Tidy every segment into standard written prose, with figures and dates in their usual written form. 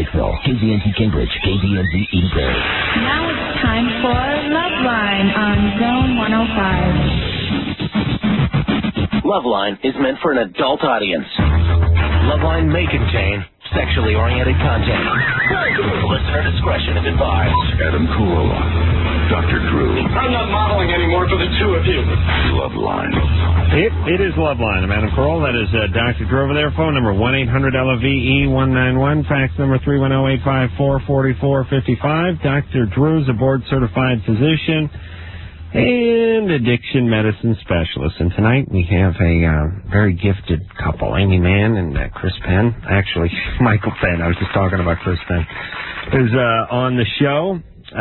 Lakeville, KZNT Cambridge, KZNT Edenport. Now it's time for Loveline on Zone 105. Loveline is meant for an adult audience. Loveline may contain sexually oriented content. Listener discretion is advised. Adam Carolla, Dr. Drew. I'm not modeling anymore for the two of you. Loveline. It is Loveline. I'm Adam Carolla. That is Dr. Drew over there. Phone number 1-800-LOVE-191. Fax number 310-854-4455. Dr. Drew is a board-certified physician and addiction medicine specialist. And tonight we have a very gifted couple, Amy Mann and Chris Penn. Actually, Michael Penn. I was just talking about Chris Penn. Is on the show.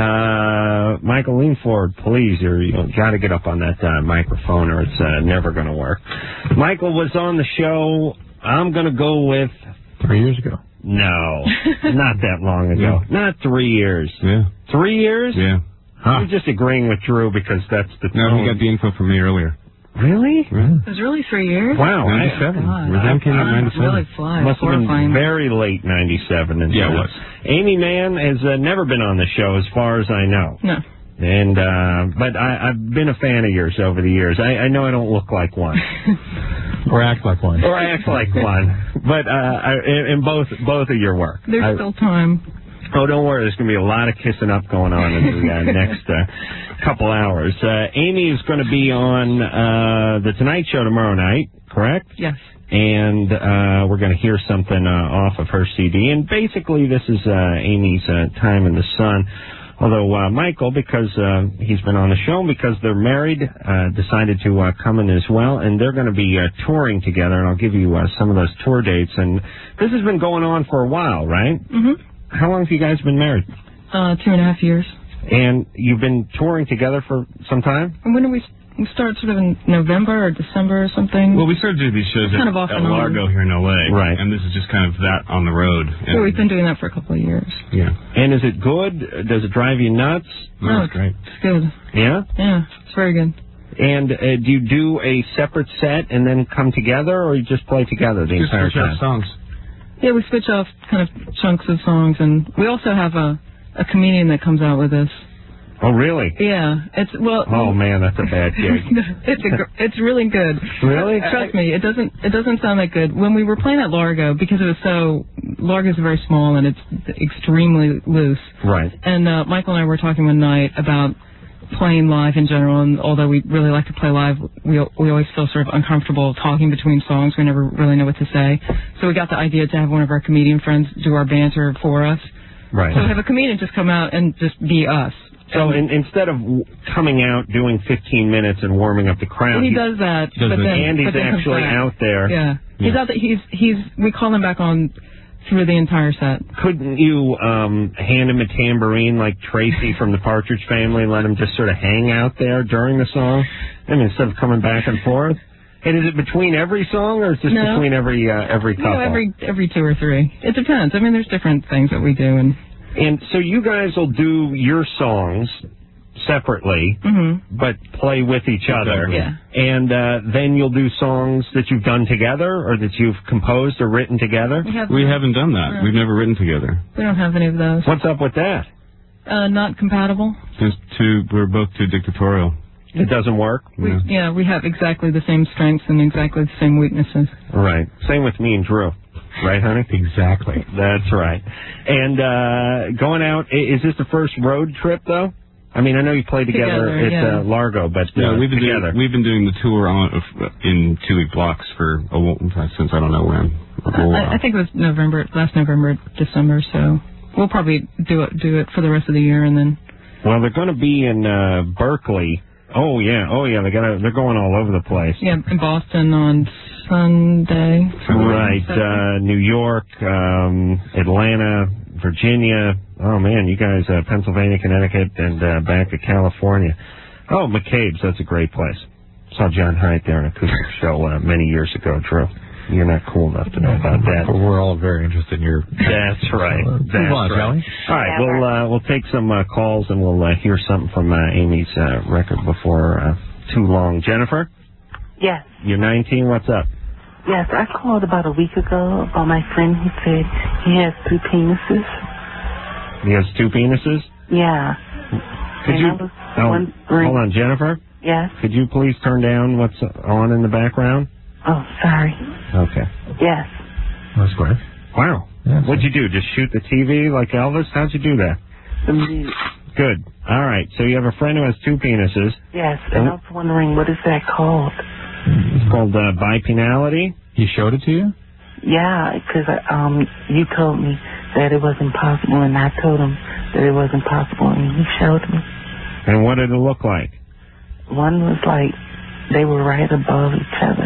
Michael, lean forward, please. You got to get up on that microphone or it's never going to work. Michael was on the show, I'm going to go with... 3 years ago. No, not that long ago. Yeah. Not 3 years. Yeah. 3 years? Yeah. You're just agreeing with Drew because that's the tone. No, he got the info from me earlier. Really? Really? It was really 3 years? Wow. 97. God, Rhythm came out in 97. Really flies. Must have been very late 97. And yeah, it was. Amy Mann has never been on the show as far as I know. No. And but I've been a fan of yours over the years. I know I don't look like one. Or act like one. Or act like one. But in both of your work. There's still time. Oh, don't worry. There's going to be a lot of kissing up going on in the next couple hours. Amy is going to be on The Tonight Show tomorrow night, correct? Yes. And we're going to hear something off of her CD. And basically, this is Amy's time in the sun. Although Michael, because he's been on the show, because they're married, decided to come in as well. And they're going to be touring together. And I'll give you some of those tour dates. And this has been going on for a while, right? Mm-hmm. How long have you guys been married? 2.5 years. And you've been touring together for some time? And when did we start, sort of in November or December or something? Well, we started doing these shows kind of off at and on. Largo here in L.A. Right. And this is just kind of that on the road. Yeah, we've been doing that for a couple of years. Yeah. And is it good? Does it drive you nuts? No, it's great. It's good. Yeah? Yeah, it's very good. And do you do a separate set and then come together, or you just play together the entire time? Songs. Yeah, we switch off kind of chunks of songs, and we also have a comedian that comes out with us. Oh, really? Yeah, Oh man, that's a bad gig. It's really good. Really? Trust me, it doesn't sound that good. When we were playing at Largo, because it was Largo's very small and it's extremely loose. Right. And Michael and I were talking one night about playing live in general, and although we really like to play live, we always feel sort of uncomfortable talking between songs. We never really know what to say. So we got the idea to have one of our comedian friends do our banter for us. Right. So have a comedian just come out and just be us. So instead of coming out, doing 15 minutes and warming up the crowd... He does that, but then Andy's actually out there. Yeah. He's out there. We call him back on through the entire set. Couldn't you hand him a tambourine like Tracy from the Partridge Family and let him just sort of hang out there during the song? I mean, instead of coming back and forth? And is it between every song, or is it just between every couple? No, every two or three. It depends. I mean, there's different things that we do. And so you guys will do your songs separately, but play with each other. Yeah. And then you'll do songs that you've done together or that you've composed or written together? We haven't done that. We've never written together. We don't have any of those. What's up with that? Not compatible. We're both too dictatorial. It doesn't work? We have exactly the same strengths and exactly the same weaknesses. Right. Same with me and Drew. Right, honey? Exactly. That's right. And going out, is this the first road trip, though? I mean, I know you play together at Largo, but we've been together. We've been doing the tour in 2-week blocks since I don't know when. I think it was last November, December, so we'll probably do it for the rest of the year, and then... Well, they're going to be in Berkeley. Oh yeah. They're going all over the place. Yeah, in Boston on Sunday. Right. New York, Atlanta, Virginia. Oh man, you guys, Pennsylvania, Connecticut, and back to California. Oh, McCabe's. That's a great place. Saw John Haidt there on an acoustic show many years ago, Drew. You're not cool enough to know about that. We're all very interested in your... That's right. That's right. All right, we'll take some calls, and we'll hear something from Amy's record before too long. Jennifer? Yes. You're 19. What's up? Yes, I called about a week ago about my friend. He said he has 2 penises. He has 2 penises? Yeah. Could you... hold on, Jennifer? Yes? Could you please turn down what's on in the background? Oh, sorry. Okay. Yes. That's great. Wow. What'd you do? Just shoot the TV like Elvis? How'd you do that? Good. All right. So you have a friend who has 2 penises. Yes, and I was wondering, what is that called? It's called bipenality. He showed it to you? Yeah, because you told me that it wasn't possible, and I told him that it wasn't possible, and he showed me. And what did it look like? One was like they were right above each other.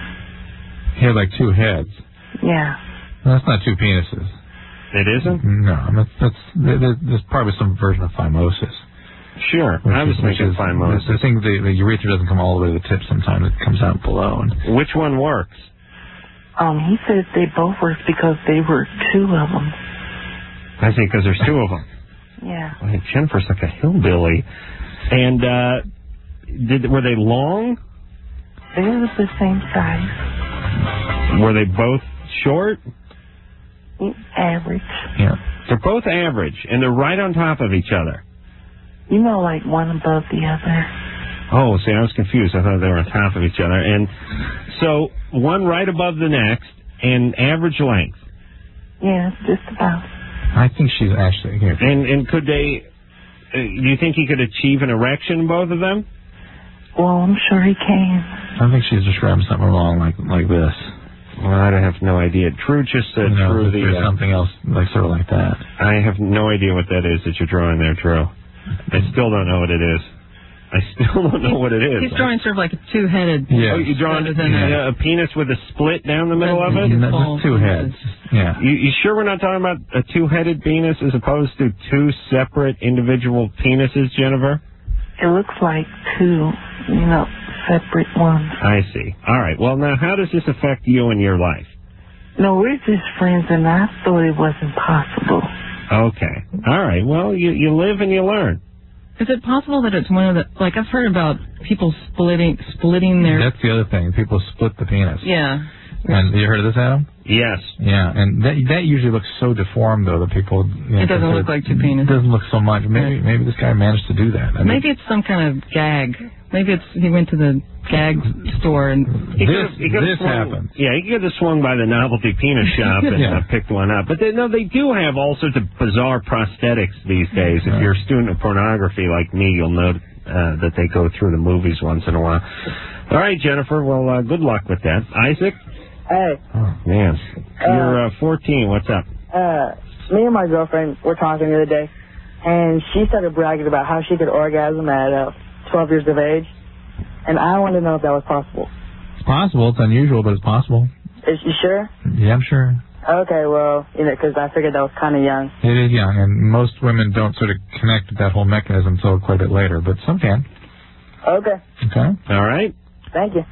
He had like 2 heads. Yeah. That's not 2 penises. It isn't? No, there's probably some version of phimosis. Sure, I was thinking phimosis. The thing, the urethra doesn't come all the way to the tip sometimes. It comes out below. And which one works? He says they both work because they were 2 of them. I see, because there's 2 of them. Yeah. Well, Jennifer's like a hillbilly. And were they long? They were the same size. Were they both short? Average. Yeah. They're both average, and they're right on top of each other. You know, like one above the other. Oh, see, I was confused. I thought they were on top of each other. And so one right above the next and average length. Yeah, just about. I think she's actually here. And could they, do you think he could achieve an erection, both of them? Well, I'm sure he can. I think she's describing something wrong like this. Well, I have no idea. Drew just said there's something else sort of like that. I have no idea what that is that you're drawing there, Drew. I still don't know what it is. I still don't know what it is. He's drawing sort of like a 2-headed. Yeah. Oh, you're drawing a penis with a split down the middle of it? Just 2 heads. Yeah. You sure we're not talking about a 2-headed penis as opposed to 2 separate individual penises, Jennifer? It looks like 2, separate ones. I see. All right. Well, now, how does this affect you and your life? No, we're just friends, and I thought it wasn't possible. Okay. All right. Well, you live and you learn. Is it possible that it's one of the, like I've heard about people splitting their... That's the other thing. People split the penis. Yeah. And you heard of this, Adam? Yes. Yeah, and that usually looks so deformed, though, that people... it doesn't look like 2 penises. It doesn't look so much. Maybe this guy managed to do that. Maybe it's some kind of gag. Maybe he went to the gag store and... This happened. Yeah, he could have swung by the novelty penis shop and picked one up. But they do have all sorts of bizarre prosthetics these days. If you're a student of pornography like me, you'll know that they go through the movies once in a while. All right, Jennifer. Well, good luck with that. Isaac? Hey. Oh, man. You're 14. What's up? Me and my girlfriend were talking the other day, and she started bragging about how she could orgasm at 12 years of age, and I wanted to know if that was possible. It's possible. It's unusual, but it's possible. Is you sure? Yeah, I'm sure. Okay, well, because I figured that was kind of young. It is young, and most women don't sort of connect with that whole mechanism until quite a bit later, but some can. Okay. Okay. All right. Thank you.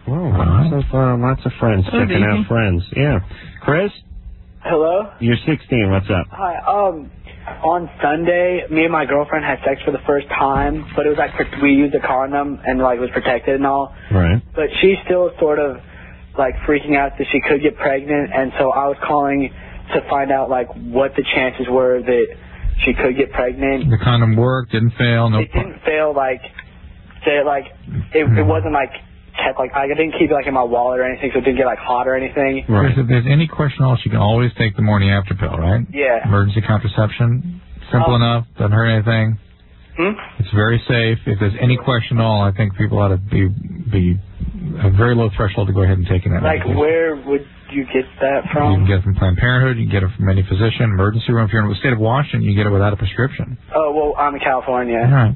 Oh, lots of friends checking out friends. Yeah. Chris? Hello? You're 16. What's up? Hi. On Sunday, me and my girlfriend had sex for the first time, but it was like we used a condom and it was protected and all. Right. But she's still sort of freaking out that she could get pregnant, and so I was calling to find out what the chances were that she could get pregnant. The condom worked, didn't fail, no. It didn't fail. It wasn't kept I didn't keep it in my wallet or anything, so it didn't get hot or anything. Right. If there's any question at all, she can always take the morning after pill, right? Yeah. Emergency contraception, simple enough, doesn't hurt anything. It's very safe. If there's any question at all, I think people ought to be a very low threshold to go ahead and take that. Where would you get that from? You can get it from Planned Parenthood. You can get it from any physician, emergency room. If you're in the state of Washington, you get it without a prescription. Oh, well, I'm in California. All right.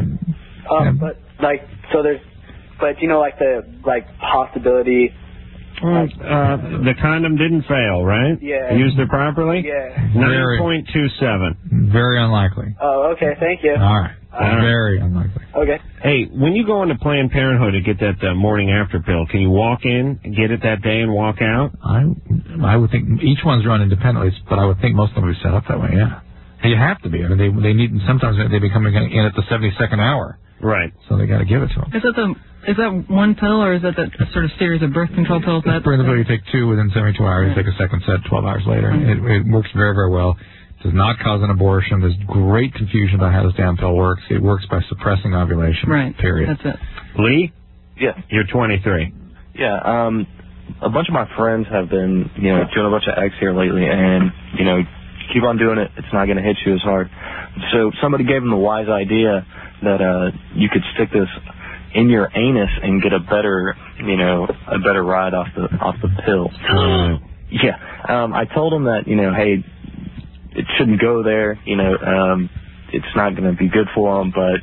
But the possibility. The condom didn't fail, right? Yeah. You used it properly? Yeah. 9.27. Very unlikely. Oh, okay. Thank you. All right. Very unlikely. Okay. Hey, when you go into Planned Parenthood to get that morning after pill, can you walk in and get it that day and walk out? I would think each one's run independently, but I would think most of them would be set up that way. Yeah. You have to be. I mean, they need. Sometimes they become in at the 72nd hour. Right. So they got to give it to them. Is that one pill, or is that a sort of series of birth control pills? You take 2 within 72 hours. You take a second set 12 hours later. It works very, very well. Does not cause an abortion. There's great confusion about how this damn pill works. It works by suppressing ovulation. Right. Period. That's it. Lee? Yeah. You're 23. Yeah. A bunch of my friends have been, doing a bunch of eggs here lately, and, keep on doing it. It's not going to hit you as hard. So somebody gave them the wise idea that you could stick this in your anus and get a better ride off the pill. Yeah. I told them that, hey, it shouldn't go there. It's not going to be good for them, but,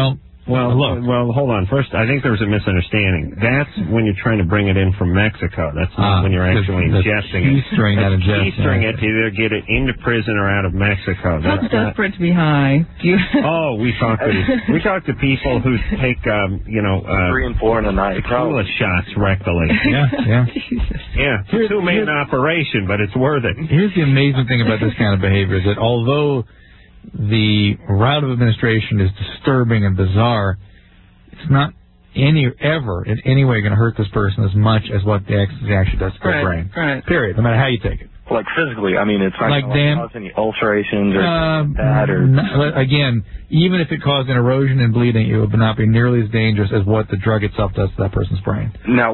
Well, hold on. First, I think there was a misunderstanding. That's when you're trying to bring it in from Mexico. That's not when you're actually ingesting it. Keystring it to either get it into prison or out of Mexico. How desperate to be high. We talk to people who take 3 and 4 in a night. tequila shots rectally. Yeah. Yeah. It's a 2-man operation, but it's worth it. Here's the amazing thing about this kind of behavior is that although the route of administration is disturbing and bizarre, it's not ever in any way going to hurt this person as much as what the ecstasy actually does to their brain. Right. Period. No matter how you take it. Like physically, it's not like going to cause any ulcerations or that. Again, even if it caused an erosion and bleeding, it would not be nearly as dangerous as what the drug itself does to that person's brain. Now,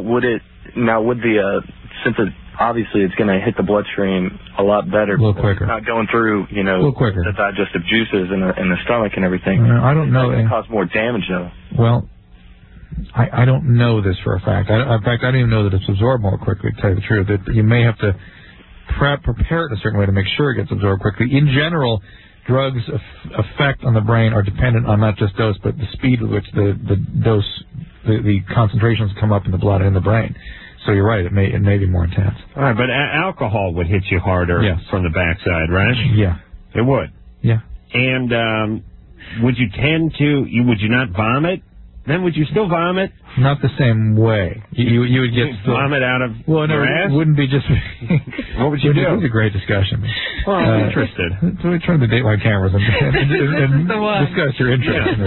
since obviously it's going to hit the bloodstream a lot better. A little quicker. It's not going through, a little quicker. the digestive juices in the stomach and everything. I don't know. It's going to cause more damage, though. Well, I don't know this for a fact. In fact, I don't even know that it's absorbed more quickly, to tell you the truth. You may have to prepare it a certain way to make sure it gets absorbed quickly. In general, drugs' effect on the brain are dependent on not just dose, but the speed with which the concentrations come up in the blood and in the brain. So you're right, it may be more intense. All right, but alcohol would hit you harder from the backside, right? Yeah. It would? Yeah. And would you not vomit? Then would you still vomit? Not the same way. You would get vomit out of your ass? It wouldn't be just... What would you do? It was a great discussion. Well, I'm interested. So we turn the Dateline cameras and discuss your interest in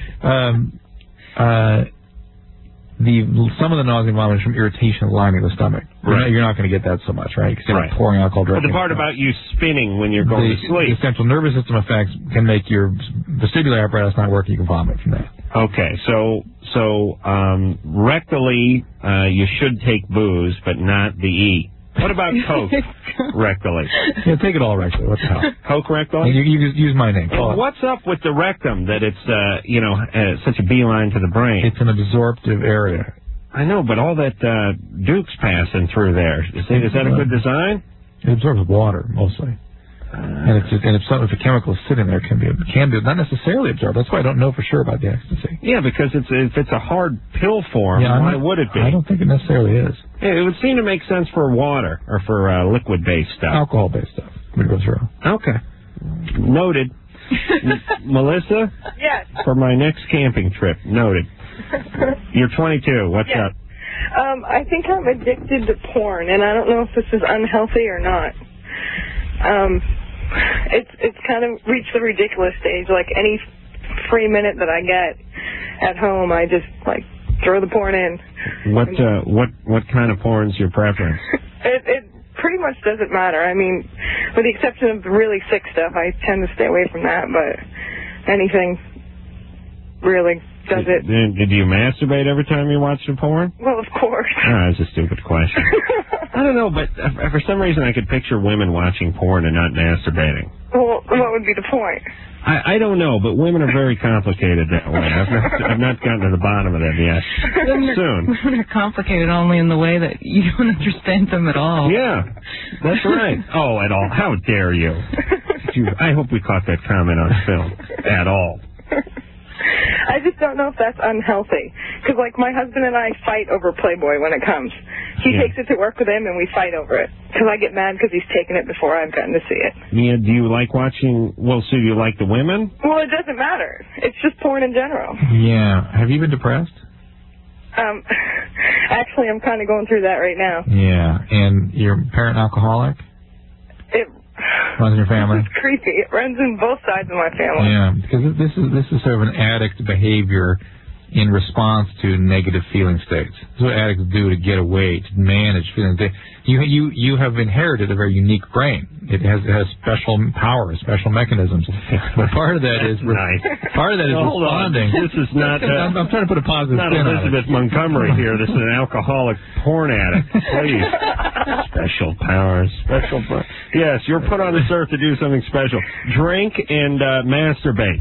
this. Some of the nausea and vomiting is from irritation lining the stomach. Right. You're not going to get that so much, right? Because you're not pouring alcohol But directly. the part about you spinning when you're going to sleep. The central nervous system effects can make your vestibular apparatus not work. You can vomit from that. Okay, so rectally, you should take booze, but not the E. What about Coke rectally? Yeah, take it all rectally. What the hell? Coke rectally? You use my name. What's up with the rectum that it's, such a beeline to the brain? It's an absorptive area. I know, but all that Duke's passing through there. Is that a good design? It absorbs water, mostly. And if a chemical is sitting there, it can be not necessarily absorbed. That's why I don't know for sure about the ecstasy. Yeah, because if it's a hard pill form, why would it be? I don't think it necessarily is. It would seem to make sense for water or for liquid-based stuff. Alcohol-based stuff would go through. Okay. Noted. Melissa? Yes. For my next camping trip. Noted. You're 22. What's up? I think I'm addicted to porn, and I don't know if this is unhealthy or not. It's kind of reached the ridiculous stage. Like any free minute that I get at home, I just throw the porn in. What kind of porn's your preference? It pretty much doesn't matter. I mean, with the exception of the really sick stuff, I tend to stay away from that. But anything really does it. Did you masturbate every time you watched a porn? Well, of course. That's a stupid question. I don't know, but for some reason I could picture women watching porn and not masturbating. Well, what would be the point? I don't know, but women are very complicated that way. I've not gotten to the bottom of that yet. Soon. Women are complicated only in the way that you don't understand them at all. Yeah, that's right. Oh, at all. How dare you? I hope we caught that comment on film. At all. I just don't know if that's unhealthy. Because, my husband and I fight over Playboy when it comes. He takes it to work with him, and we fight over it. Because I get mad because he's taken it before I've gotten to see it. Yeah, do you like watching... Well, so you like the women? Well, it doesn't matter. It's just porn in general. Yeah. Have you been depressed? Actually, I'm kind of going through that right now. Yeah. And your parent alcoholic? Runs in your family? It's creepy. It runs in both sides of my family. Yeah, because this is sort of an addict behavior in response to negative feeling states. This is what addicts do to get away, to manage feelings. You have inherited a very unique brain. It has special powers, special mechanisms. But part of that is part of that is responding. This is not. I'm trying to put a positive not spin on Elizabeth it. Montgomery here. This is an alcoholic porn addict. Please, special powers, special. Yes, you're put on this earth to do something special. Drink and masturbate.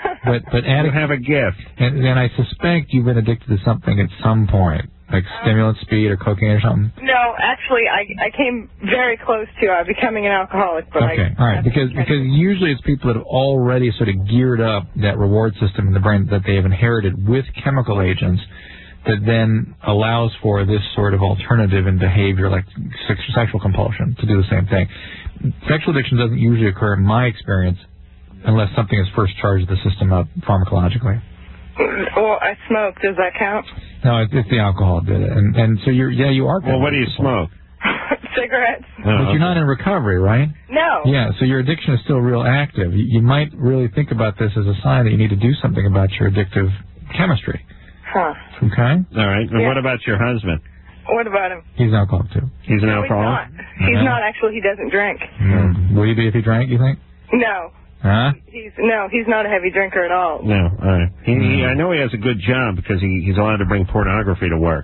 But addicts have a gift, and I suspect you've been addicted to something at some point, like stimulant, speed, or cocaine or something. No, actually, I came very close to becoming an alcoholic, but okay, all right, because usually it's people that have already sort of geared up that reward system in the brain that they have inherited with chemical agents that then allows for this sort of alternative in behavior, like sexual compulsion, to do the same thing. Sexual addiction doesn't usually occur, in my experience, unless something is first charged the system up pharmacologically. Well, I smoke. Does that count? No, it's the alcohol did it. And so you are. Well, what do you smoke? Cigarettes. But you're not in recovery, right? No. Yeah, so your addiction is still real active. You might really think about this as a sign that you need to do something about your addictive chemistry. Huh. Okay? All right. And Yeah. what about your husband? What about him? He's an alcoholic, too. He's an No, alcoholic? He's not, actually. He doesn't drink. Would he be if he drank, you think? No. Huh? He's not a heavy drinker at all. No. All right. I know he has a good job because he's allowed to bring pornography to work.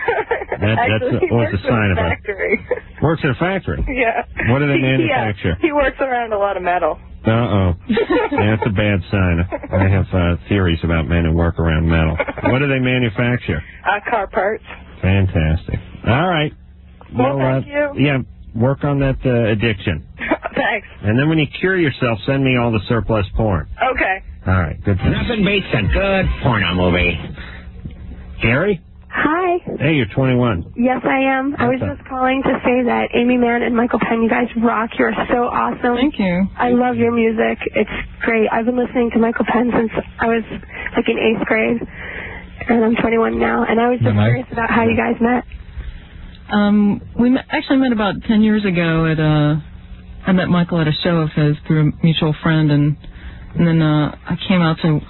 Actually, he always works a sign in of a it. factory. Works in a factory? Yeah. What do they manufacture? He works around a lot of metal. Uh-oh. That's a bad sign. I have theories about men who work around metal. What do they manufacture? Car parts. Fantastic. All right. Well, thank you. Yeah, work on that addiction. Thanks. And then when you cure yourself, send me all the surplus porn. Okay. All right. Good. Nothing beats a good porno movie. Gary? Hi. Hey, you're 21. Yes, I am. I was just calling to say that Amy Mann and Michael Penn, you guys rock. You're so awesome. Thank you. I love your music. It's great. I've been listening to Michael Penn since I was like in 8th grade, and I'm 21 now. And I was just curious about how you guys met. We actually met about 10 years ago I met Michael at a show of his through a mutual friend, and then I came out to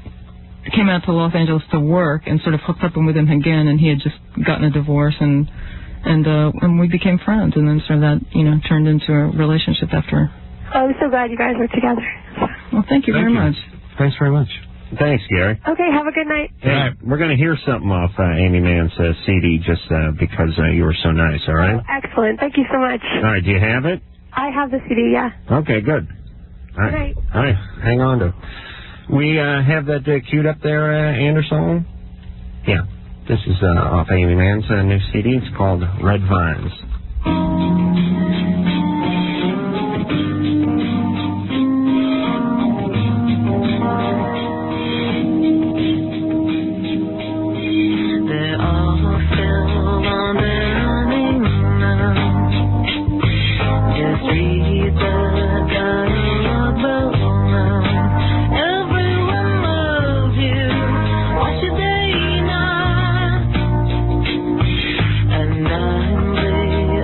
Los Angeles to work and sort of hooked up with him again, and he had just gotten a divorce, and we became friends, and then sort of that turned into a relationship after. I'm so glad you guys were together. Well, thank you very much. Thanks very much. Thanks, Gary. Okay, have a good night. Hey, we're going to hear something off Amy Mann's CD just because you were so nice, all right? Excellent. Thank you so much. All right, do you have it? I have the CD, yeah. Okay, good. All right. All right, hang on to it. We have that queued up there, Anderson? Yeah. This is off Amy Mann's new CD. It's called Red Vines. And I'm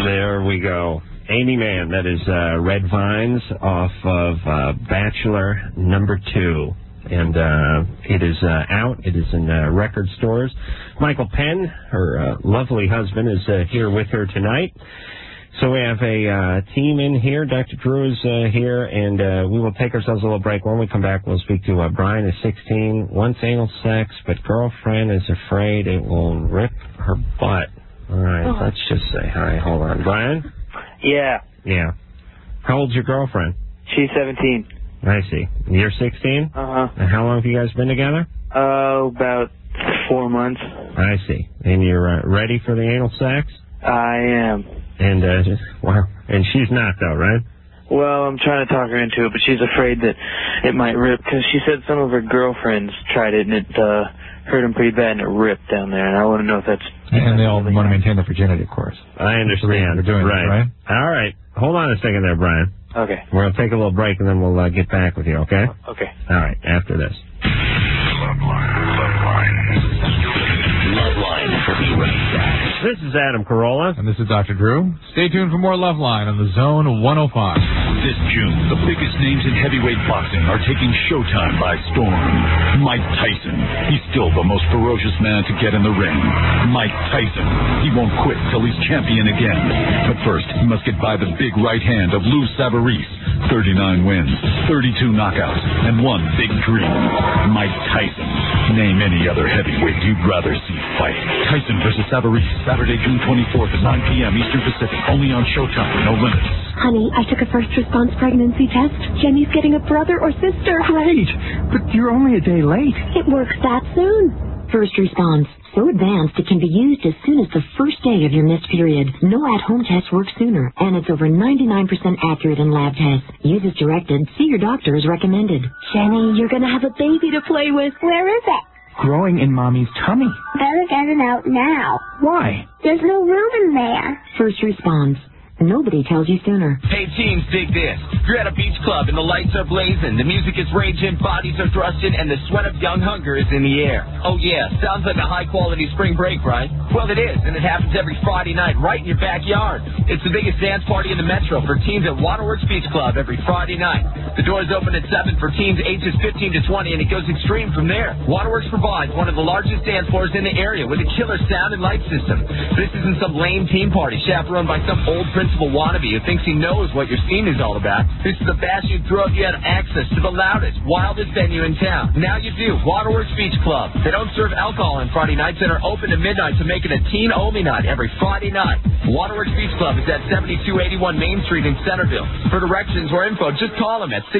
There we go. Amy Mann, that is Red Vines off of Bachelor number 2. And it is out. It is in record stores. Michael Penn, her lovely husband, is here with her tonight. So we have a team in here. Dr. Drew is here, and we will take ourselves a little break. When we come back, we'll speak to Brian, is 16, wants anal sex, but girlfriend is afraid it will rip her butt. All right, let's just say hi. Hold on. Brian? Yeah. Yeah. How old's your girlfriend? She's 17. I see. You're 16? Uh-huh. And how long have you guys been together? About 4 months. I see. And you're ready for the anal sex? I am. And, wow. And she's not, though, right? Well, I'm trying to talk her into it, but she's afraid that it might rip, because she said some of her girlfriends tried it, and it hurt them pretty bad, and it ripped down there, and I want to know if that's... And they all want to maintain their virginity, of course. I understand. They're doing right. That, right? All right. Hold on a second there, Brian. Okay. We're going to take a little break, and then we'll get back with you, okay? Okay. All right, after this. Loveline for B-Race. This is Adam Carolla. And this is Dr. Drew. Stay tuned for more Loveline on the Zone 105. This June, the biggest names in heavyweight boxing are taking Showtime by storm. Mike Tyson. He's still the most ferocious man to get in the ring. Mike Tyson. He won't quit till he's champion again. But first, he must get by the big right hand of Lou Savarese. 39 wins, 32 knockouts, and one big dream. Mike Tyson. Name any other heavyweight you'd rather see fight. Tyson versus Savarese. Saturday, June 24th at 9 p.m. Eastern Pacific. Only on Showtime. No limits. Honey, I took a first response pregnancy test. Jenny's getting a brother or sister. Great, but you're only a day late. It works that soon. First response. So advanced it can be used as soon as the first day of your missed period. No at-home tests work sooner, and it's over 99% accurate in lab tests. Use as directed. See your doctor as recommended. Jenny, you're going to have a baby to play with. Where is it? Growing in Mommy's tummy. Better get it out now. Why? There's no room in there. First response. Nobody tells you sooner. Hey teens, dig this. You're at a beach club and the lights are blazing, the music is raging, bodies are thrusting, and the sweat of young hunger is in the air. Oh yeah, sounds like a high-quality spring break, right? Well, it is, and it happens every Friday night right in your backyard. It's the biggest dance party in the metro for teens at Waterworks Beach Club every Friday night. The doors open at 7 for teens ages 15 to 20, and it goes extreme from there. Waterworks provides one of the largest dance floors in the area with a killer sound and light system. This isn't some lame teen party chaperoned by some old principal wannabe who thinks he knows what your scene is all about. This is the bash you'd throw if you had access to the loudest, wildest venue in town. Now you do. Waterworks Beach Club. They don't serve alcohol on Friday nights and are open to midnight to make it a teen-only night every Friday night. Waterworks Beach Club is at 7281 Main Street in Centerville. For directions or info, just call them at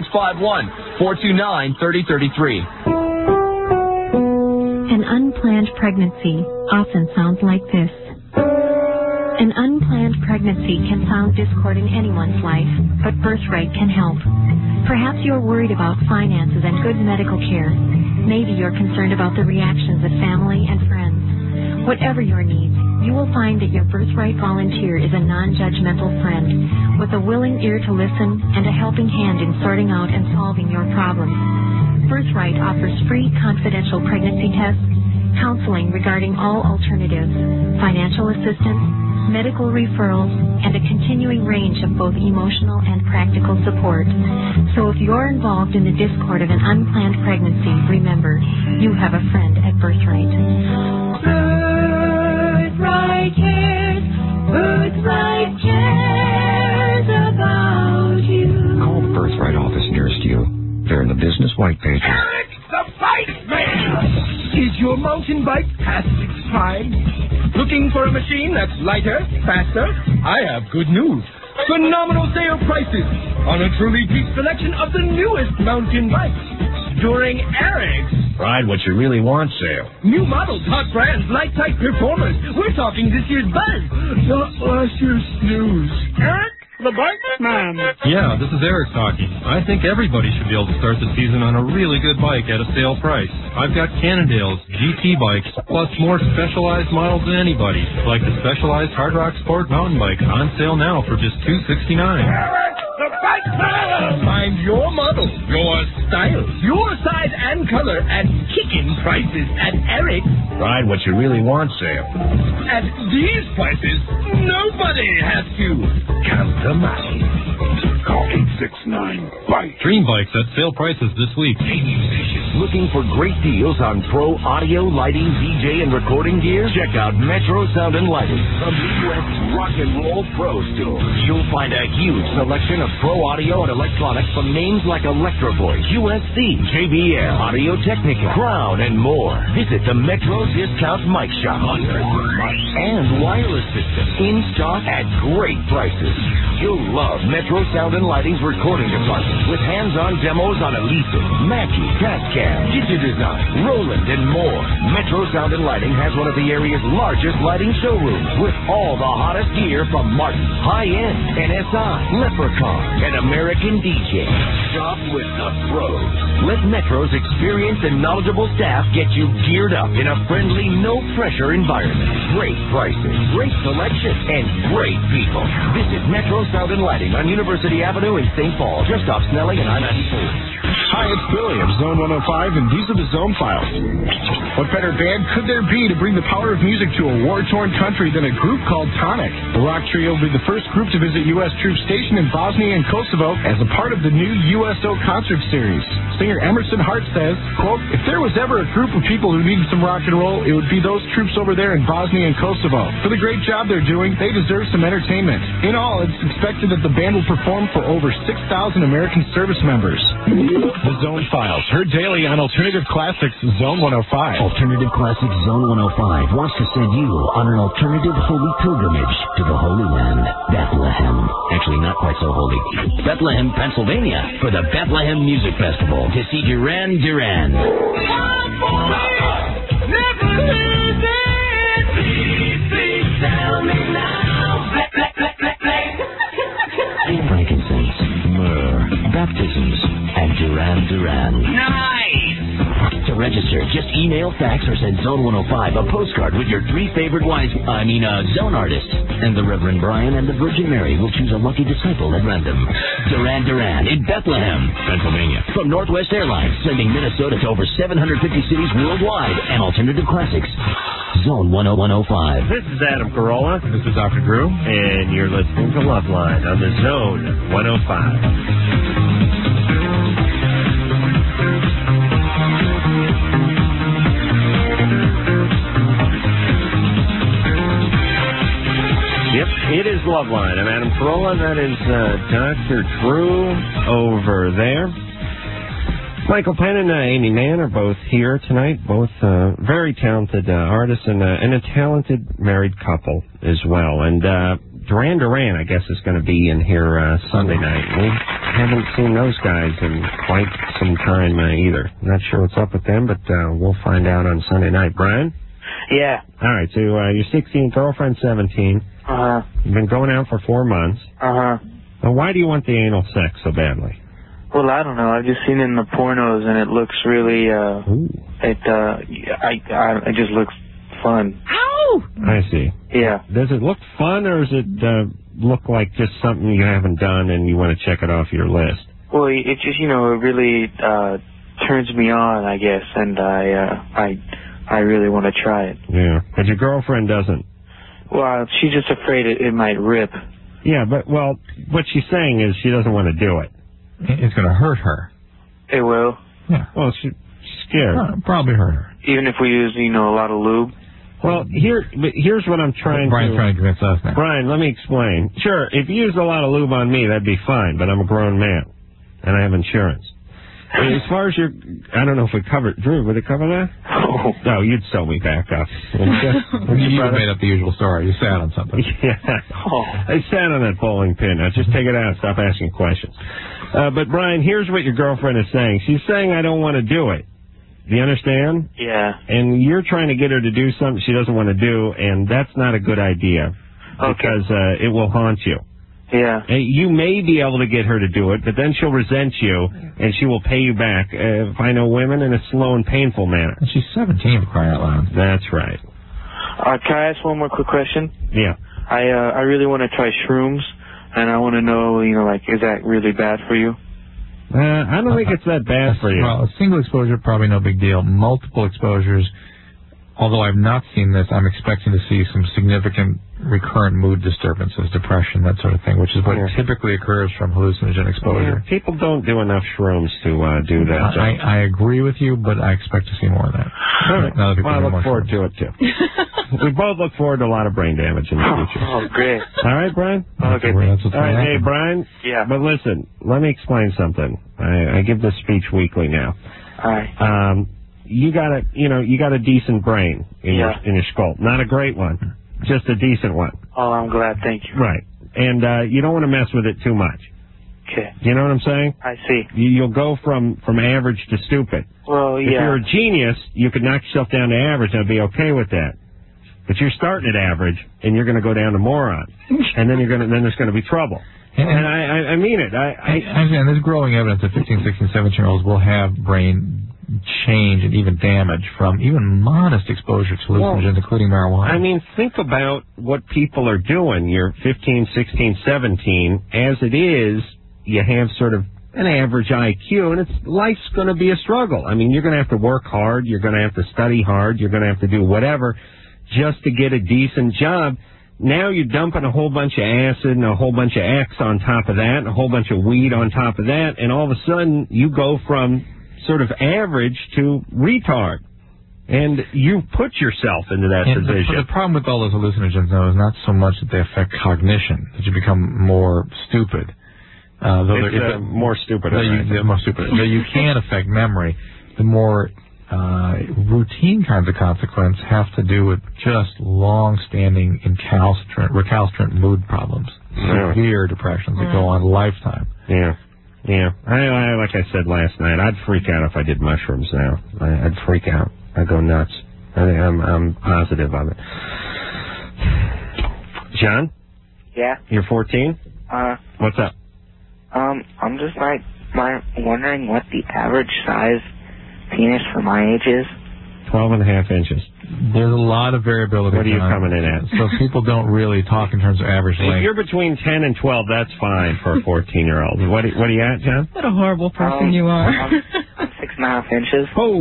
651-429-3033. An unplanned pregnancy often sounds like this. An unplanned pregnancy can sound discord in anyone's life, but Birthright can help. Perhaps you're worried about finances and good medical care. Maybe you're concerned about the reactions of family and friends. Whatever your needs, you will find that your Birthright volunteer is a non-judgmental friend with a willing ear to listen and a helping hand in sorting out and solving your problems. Birthright offers free confidential pregnancy tests, counseling regarding all alternatives, financial assistance, medical referrals, and a continuing range of both emotional and practical support. So if you're involved in the discord of an unplanned pregnancy, remember, you have a friend at Birthright. Birthright cares. Birthright cares about you. Call the Birthright office nearest you. They're in the business white pages. Eric, the bike man! Is your mountain bike past its prime? Looking for a machine that's lighter, faster? I have good news. Phenomenal sale prices on a truly deep selection of the newest mountain bikes during Eric's Ride What You Really Want sale. New models, hot brands, light-type performers. We're talking this year's Buzz, not last year's Snooze. Eric, the bike man. Yeah, this is Eric talking. I think everybody should be able to start the season on a really good bike at a sale price. I've got Cannondale's GT bikes, plus more specialized models than anybody, like the Specialized Hard Rock Sport mountain bike, on sale now for just $269. Eric, the bike Find your model, your style, your size and color at kicking prices at Eric's. Ride what you really want sale. At these prices, nobody has to count the money. Call 869-BIKE. Dream Bikes at sale prices this week. Looking for great deals on pro audio, lighting, DJ, and recording gear? Check out Metro Sound and Lighting, the Midwest rock and roll pro store. You'll find a huge selection of pro audio and electronics from names like Electro Voice, USC, JBL, Audio Technica, Crown, and more. Visit the Metro Discount Mic Shop. And wireless system in stock at great prices. You'll love Metro Sound and Lighting's recording department with hands-on demos on Elise, Mackie, Tascam, Digidesign, Roland, and more. Metro Sound and Lighting has one of the area's largest lighting showrooms with all the hottest gear from Martin, High-End, NSI, Leprechaun, and American DJ. Shop with the pros. Let Metro's experienced and knowledgeable staff get you geared up in a friendly, no-pressure environment. Great prices, great selection, and great people. Visit Metro Sound and Lighting on University Avenue in St. Paul, just off Snelling and I-94. Hi, it's Billy of Zone 105, and these are the Zone Files. What better band could there be to bring the power of music to a war-torn country than a group called Tonic? The rock trio will be the first group to visit U.S. troops stationed in Bosnia and Kosovo as a part of the new USO concert series. Singer Emerson Hart says, quote, "If there was ever a group of people who needed some rock and roll, it would be those troops over there in Bosnia and Kosovo. For the great job they're doing, they deserve some entertainment. In all, it's expected that the band will perform for over 6,000 American service members." The Zone Files, heard daily on Alternative Classics Zone 105. Alternative Classics Zone 105 wants to send you on an alternative holy pilgrimage to the Holy Land, Bethlehem. Actually, not quite so holy. Bethlehem, Pennsylvania, for the Bethlehem Music Festival to see Duran Duran. Frankincense, myrrh, baptisms, and Duran Duran. Nice! To register, just email, fax, or send Zone 105 a postcard with your three favorite Zone artists. And the Reverend Brian and the Virgin Mary will choose a lucky disciple at random. Duran Duran in Bethlehem, Pennsylvania. From Northwest Airlines, sending Minnesota to over 750 cities worldwide. And Alternative Classics, Zone 105. This is Adam Carolla. This is Dr. Drew. And you're listening to Loveline on the Zone 105. Yep, it is Loveline. I'm Adam Carolla. That is Dr. Drew over there. Michael Penn and Amy Mann are both here tonight, both very talented artists and a talented married couple as well. And Duran Duran, I guess, is going to be in here Sunday night. We haven't seen those guys in quite some time either. Not sure what's up with them, but we'll find out on Sunday night. Brian? Yeah. All right, so you're 16, girlfriend 17. Uh-huh. You've been going out for 4 months. Uh-huh. Now, why do you want the anal sex so badly? Well, I don't know. I've just seen it in the pornos, and it looks really, it just looks fun. Ow! I see. Yeah. Does it look fun, or does it look like just something you haven't done and you want to check it off your list? Well, it just, it really turns me on, I guess, and I really want to try it. Yeah. But your girlfriend doesn't. Well, she's just afraid it might rip. Yeah, but, well, what she's saying is she doesn't want to do it. It's going to hurt her. It will? Yeah. Well, she's scared. Probably hurt her. Even if we use, a lot of lube? Well, here's what I'm trying Brian's trying to convince us now. Brian, let me explain. Sure, if you use a lot of lube on me, that'd be fine, but I'm a grown man, and I have insurance. As far as I don't know if we covered, Drew, would it cover that? Oh. No, you'd sew me back up. You made up the usual story. You sat on something. Yeah. Oh. I sat on that bowling pin. Now, just take it out and stop asking questions. But, Brian, here's what your girlfriend is saying. She's saying, I don't want to do it. Do you understand? Yeah. And you're trying to get her to do something she doesn't want to do, and that's not a good idea. Okay. Because it will haunt you. Yeah. You may be able to get her to do it, but then she'll resent you, and she will pay you back, if I know women, in a slow and painful manner. And she's 17, for crying out loud. That's right. Can I ask one more quick question? Yeah. I really want to try shrooms. and I want to know, like, is that really bad for you? I don't think it's that bad for you. Well, a single exposure, probably no big deal. Multiple exposures, although I've not seen this, I'm expecting to see some significant recurrent mood disturbances, depression, that sort of thing, which is what typically occurs from hallucinogen exposure. Yeah, people don't do enough shrooms to do that. I agree with you, but I expect to see more of that. All right. Well, I look forward to it, too. We both look forward to a lot of brain damage in the future. Oh, great. All right, Brian? Okay. All right, hey, Brian? Yeah. But listen, let me explain something. I give this speech weekly now. All right. You got a decent brain in your skull. Not a great one, just a decent one. Oh, I'm glad. Thank you. Right. And you don't want to mess with it too much. Okay. You know what I'm saying? I see. You'll go from average to stupid. Well, If you're a genius, you could knock yourself down to average and I'd be okay with that. But you're starting at average, and you're going to go down to moron, and then there's going to be trouble. And I mean it. And there's growing evidence that 15, 16, 17-year-olds will have brain change and even damage from even modest exposure to hallucinogens, including marijuana. I mean, think about what people are doing. You're 15, 16, 17. As it is, you have sort of an average IQ, and life's going to be a struggle. I mean, you're going to have to work hard. You're going to have to study hard. You're going to have to do whatever just to get a decent job. Now you're dumping a whole bunch of acid and a whole bunch of X on top of that and a whole bunch of weed on top of that, and all of a sudden you go from sort of average to retard. And you put yourself into that position. The problem with all those hallucinogens, though, is not so much that they affect cognition, that you become more stupid. More stupid. More stupid. You can affect memory. The more routine kinds of consequence have to do with just long-standing recalcitrant mood problems, severe depressions that go on a lifetime. Yeah. I like I said last night, I'd freak out if I did mushrooms now. I'd freak out. I'd go nuts. I'm positive of it. John? Yeah? You're 14? What's up? I'm just wondering what the average size penis for my age is. 12.5 inches. There's a lot of variability. What are you coming in at? So people don't really talk in terms of average length. If you're between 10 and 12, that's fine for a 14-year-old. What are you at, John? What a horrible person you are. I'm 6.5 inches. Oh,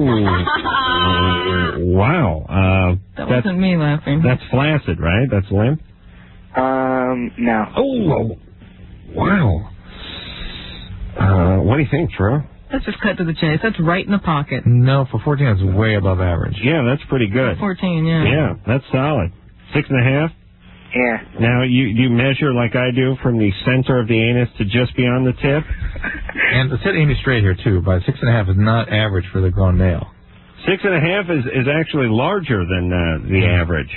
wow. That wasn't me laughing. That's flaccid, right? That's limp? No. Oh, wow. What do you think, Drew? Let's just cut to the chase. That's right in the pocket. No, for 14, that's way above average. Yeah, that's pretty good. 14, yeah. Yeah, that's solid. 6.5? Yeah. Now, you measure like I do from the center of the anus to just beyond the tip? And set Amy straight here, too. But 6.5 is not average for the grown male. 6.5 is actually larger than the average.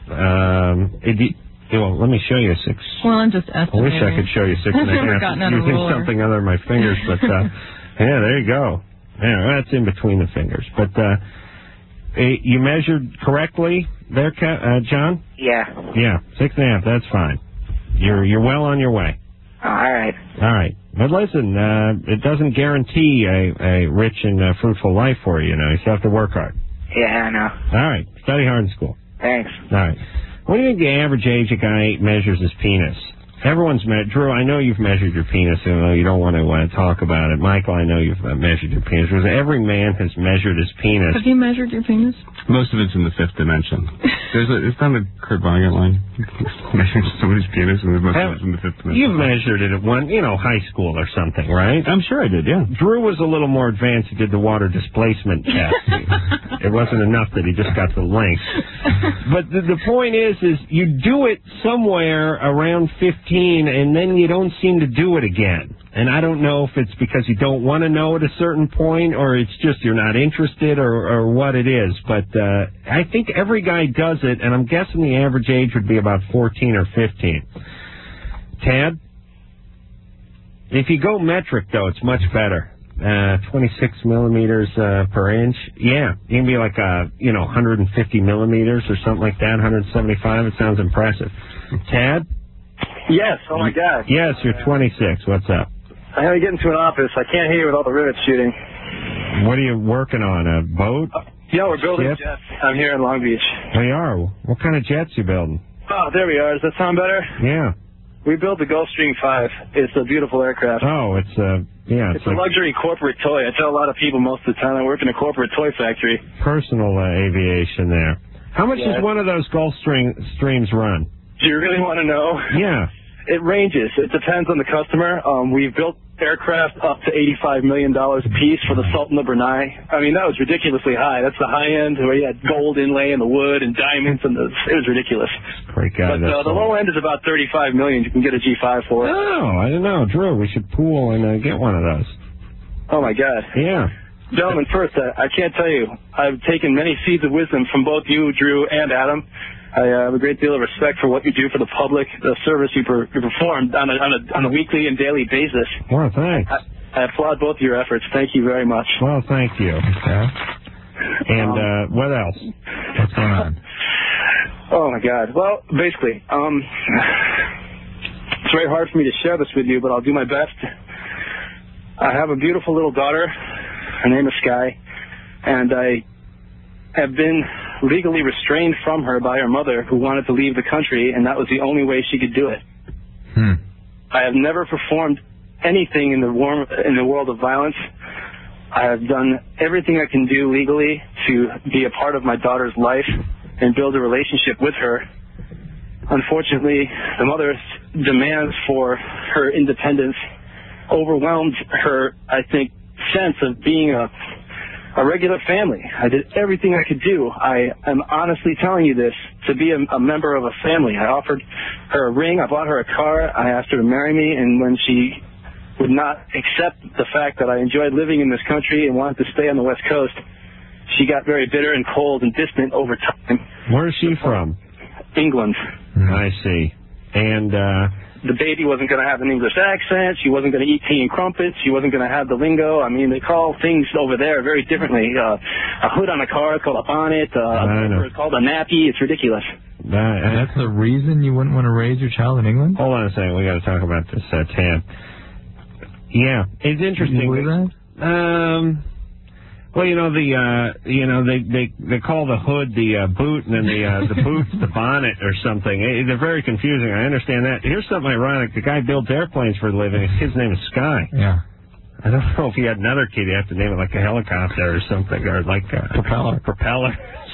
Well, let me show you 6. Well, I'm just estimating. I wish I could show you 6.5. I've never gotten out a using ruler. something other than my fingers, but yeah, there you go. Yeah, that's in between the fingers. But you measured correctly there, John? Yeah. Yeah, 6.5. That's fine. You're well on your way. All right. All right. But listen, it doesn't guarantee a rich and fruitful life for you. You still have to work hard. Yeah, I know. All right. Study hard in school. Thanks. All right. What do you think the average age a guy measures his penis? Everyone's Drew, I know you've measured your penis, even though you don't want to talk about it. Michael, I know you've measured your penis. Because every man has measured his penis. Have you measured your penis? Most of it's in the fifth dimension. It's not a Kurt Vonnegut line. Measuring somebody's penis, and most of it's in the fifth dimension. You've measured it at high school or something, right? I'm sure I did, yeah. Drew was a little more advanced. He did the water displacement test. It wasn't enough that he just got the length. But the point is you do it somewhere around 15, and then you don't seem to do it again. And I don't know if it's because you don't want to know at a certain point, or it's just you're not interested, or what it is. But I think every guy does it, and I'm guessing the average age would be about 14 or 15. Tad? If you go metric, though, it's much better. 26 millimeters per inch. Yeah, you can be like 150 millimeters or something like that, 175. It sounds impressive. Tad? Yes, oh my God. Yes, you're 26. What's up? I had to get into an office. I can't hear you with all the rivets shooting. What are you working on, a boat? Yeah, we're building jets. I'm here in Long Beach. We are. What kind of jets you building? Oh, there we are. Does that sound better? Yeah. We built the Gulfstream 5. It's a beautiful aircraft. Oh, it's a luxury corporate toy. I tell a lot of people most of the time I work in a corporate toy factory. Personal aviation there. How much does one of those Gulfstreams run? Do you really want to know? Yeah. It ranges. It depends on the customer. We've built aircraft up to $85 million a piece for the Sultan of Brunei. I mean, that was ridiculously high. That's the high end where you had gold inlay in the wood and diamonds, and it was ridiculous. Great guy. But the low end is about $35 million. You can get a G5 for it. Oh, I didn't know. Drew, we should pool and get one of those. Oh, my God. Yeah. Gentlemen, first, I can't tell you. I've taken many seeds of wisdom from both you, Drew, and Adam. I have a great deal of respect for what you do for the public, the service you perform on a weekly and daily basis. Well, thanks. I applaud both of your efforts. Thank you very much. Well, thank you. Okay. And what else? What's going on? Oh, my God. Well, basically, it's very hard for me to share this with you, but I'll do my best. I have a beautiful little daughter. Her name is Sky, and I have been legally restrained from her by her mother, who wanted to leave the country, and that was the only way she could do it. I have never performed anything in the world of violence. I have done everything I can do legally to be a part of my daughter's life and build a relationship with her. Unfortunately, the mother's demands for her independence overwhelmed her, I think, sense of being a regular family. I did everything I could do. I am honestly telling you this, to be a member of a family. I offered her a ring. I bought her a car. I asked her to marry me, and when she would not accept the fact that I enjoyed living in this country and wanted to stay on the West Coast, she got very bitter and cold and distant over time. Where is she from? England. I see. And the baby wasn't going to have an English accent. She wasn't going to eat tea and crumpets. She wasn't going to have the lingo. I mean, they call things over there very differently. A hood on a car is called a bonnet. It's called a nappy. It's ridiculous. That's the reason you wouldn't want to raise your child in England? Hold on a second. We got to talk about this, Tad. Yeah, it's interesting. You believe that? Well, they call the hood the boot, and then the boot's the bonnet or something. They're very confusing. I understand that. Here's something ironic. The guy builds airplanes for a living. His kid's name is Sky. Yeah. I don't know if he had another kid, he'd have to name it like a helicopter or something, or like a propeller.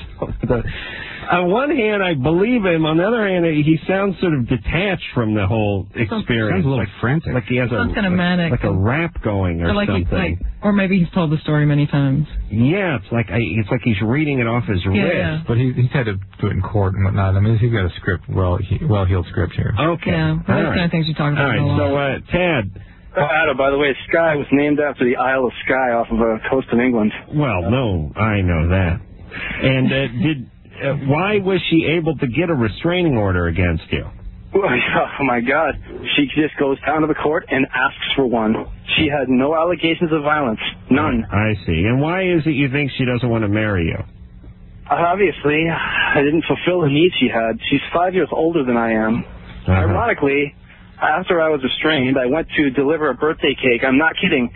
On one hand, I believe him. On the other hand, he sounds sort of detached from the whole experience. Sounds a little frantic. Like he has kind of manic. Like a rap going or something. Or maybe he's told the story many times. Yeah, it's like he's reading it off his wrist. Yeah. But he's had to do it in court and whatnot. I mean, he's got a script, well-heeled script here. Okay. Yeah, those kind of things you talk about. All right, so, Tad. Adam, by the way, Skye was named after the Isle of Skye off of a coast in England. Well, no, I know that. And why was she able to get a restraining order against you? Oh, my God. She just goes down to the court and asks for one. She had no allegations of violence. None. I see. And why is it you think she doesn't want to marry you? Obviously, I didn't fulfill the needs she had. She's 5 years older than I am. Ironically, after I was restrained, I went to deliver a birthday cake. I'm not kidding.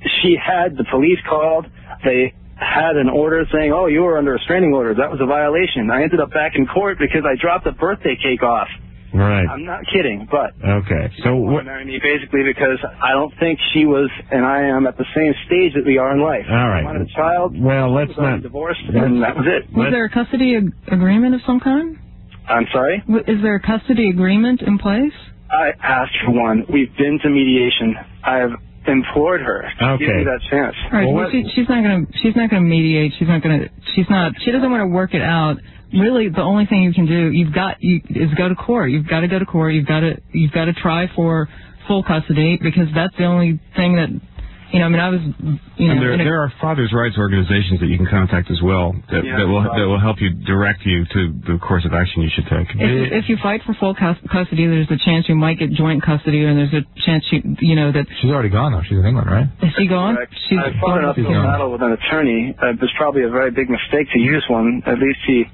The police called. They had an order saying, oh, you were under a restraining order. That was a violation. I ended up back in court because I dropped a birthday cake off. Right. I'm not kidding, but okay. So what? Marry me basically because I don't think she was and I am at the same stage that we are in life. All right. I wanted a child. Well, let's not divorced, and that was it. Was there a custody agreement of some kind? I'm sorry? Is there a custody agreement in place? I asked for one. We've been to mediation. I have implored her to give me that chance. All right. Well, she's not going to mediate. She doesn't want to work it out. Really, the only thing you can do, is go to court. You've got to go to court. You've got to try for full custody because that's the only thing that, I was, And there are fathers' rights organizations that you can contact as well that will help you direct you to the course of action you should take. If you fight for full custody, there's a chance you might get joint custody, and there's a chance that she's already gone though. She's in England, right? Is she gone? I fought an uphill battle with an attorney. It was probably a very big mistake to use one. At least he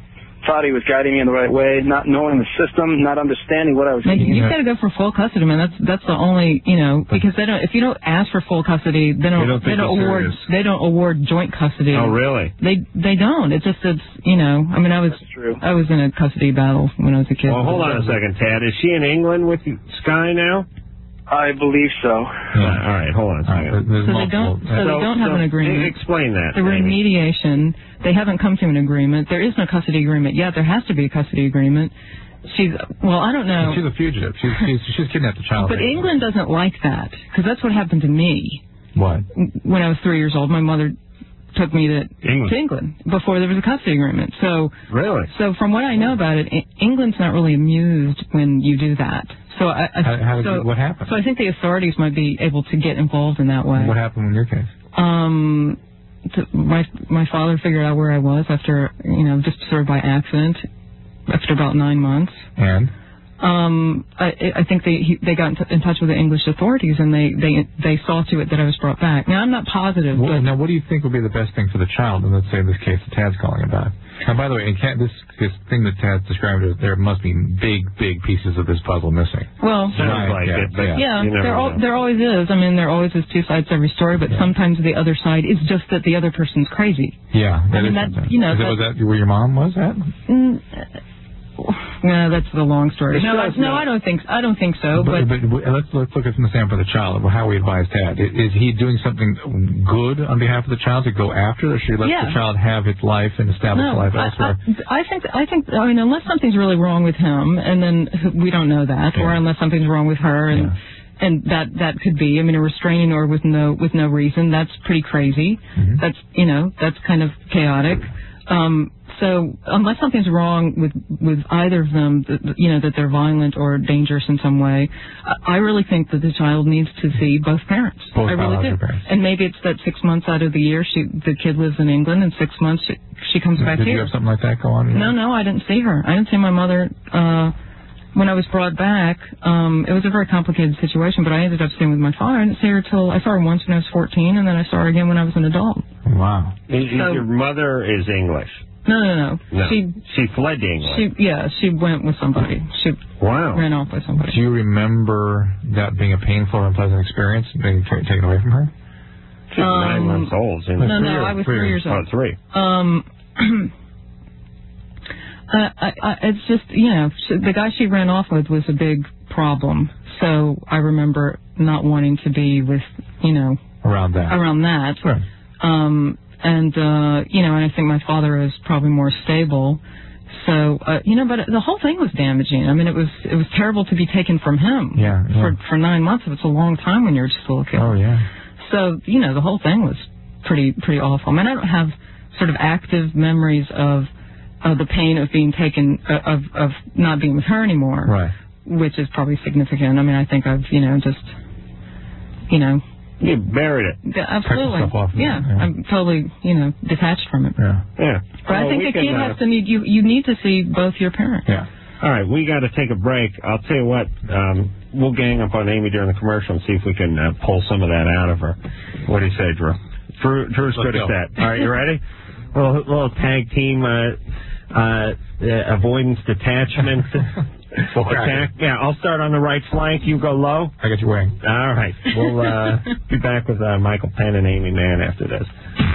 thought he was guiding me in the right way, not knowing the system, not understanding what I was doing. You've got to go for full custody, man. That's the only, because if you don't ask for full custody, they don't award joint custody. Oh, really? They don't. It's I mean, I was in a custody battle when I was a kid. Well, hold on a second, Tad. Is she in England with Sky now? I believe so. All right, hold on a second. So they don't have an agreement. Explain that. They were in mediation. They haven't come to an agreement. There is no custody agreement yet. There has to be a custody agreement. I don't know. She's a fugitive. She's kidnapped a child. But England doesn't like that, because that's what happened to me. What? When I was 3 years old, my mother took me to England before there was a custody agreement. So really? So from what I know about it, England's not really amused when you do that. So what happened? So I think the authorities might be able to get involved in that way. What happened in your case? My father figured out where I was after, just sort of by accident, after about 9 months. And? I think they got in touch with the English authorities, and they saw to it that I was brought back. Now, I'm not positive. Now, what do you think would be the best thing for the child? And let's say in this case that Tad's calling about. Now, by the way, this thing that Tad's described, there must be big pieces of this puzzle missing. Well, sounds like it. But there always is. I mean, there always is two sides to every story, but sometimes the other side is just that the other person's crazy. Yeah, was that where your mom was at? No, that's the long story. No, I don't think so. But let's look at from the standpoint of the child. How we advise Tad. Is he doing something good on behalf of the child to go after, or should he let the child have its life and establish life elsewhere? I think. I mean, unless something's really wrong with him, and then we don't know that, or unless something's wrong with her, and that could be. I mean, a restraining order with no reason. That's pretty crazy. Mm-hmm. That's kind of chaotic. So unless something's wrong with either of them, that they're violent or dangerous in some way, I really think that the child needs to see both parents. I really do. Parents. And maybe it's that 6 months out of the year the kid lives in England, and 6 months she comes back here. Did you have something like that go on? No, I didn't see her. I didn't see my mother when I was brought back. It was a very complicated situation, but I ended up staying with my father. I didn't see her I saw her once when I was 14, and then I saw her again when I was an adult. Wow. Your mother is English? No. She fled to England. She went with somebody. She ran off with somebody. Do you remember that being a painful or unpleasant experience, being taken away from her? She's 9 months old. No, I was 3 years old. Oh, 3. It's just, the guy she ran off with was a big problem. So I remember not wanting to be with, around that. Right. And I think my father is probably more stable. So, but the whole thing was damaging. I mean, it was terrible to be taken from him for 9 months. It's a long time when you're just a little kid. Oh, yeah. So, the whole thing was pretty awful. I mean, I don't have sort of active memories of the pain of being taken, of not being with her anymore. Right. Which is probably significant. I mean, I think I've, You buried it. Absolutely. I'm totally, detached from it. Yeah. But I think the kid has to need you need to see both your parents. Yeah. All right, we got to take a break. I'll tell you what, we'll gang up on Amy during the commercial and see if we can pull some of that out of her. What do you say, Drew? Drew's good at that. All right, you ready? little tag team avoidance detachment. Attack. Yeah, I'll start on the right flank. You go low. I got your wing. All right. We'll be back with Michael Penn and Amy Mann after this.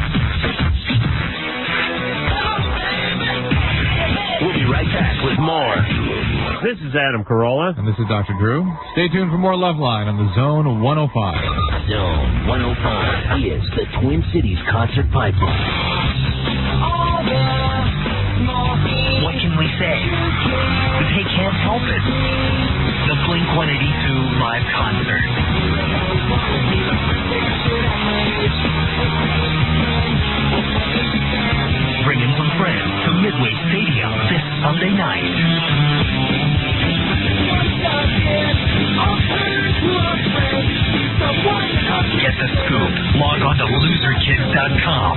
We'll be right back with more. This is Adam Carolla. And this is Dr. Drew. Stay tuned for more Loveline on the Zone 105. Zone 105 is the Twin Cities Concert Pipeline. What can we say? They can't help it. The Blink-182 live concert. Bring in some friends to Midway Stadium this Sunday night. Get the scoop. Log on to loserkids.com.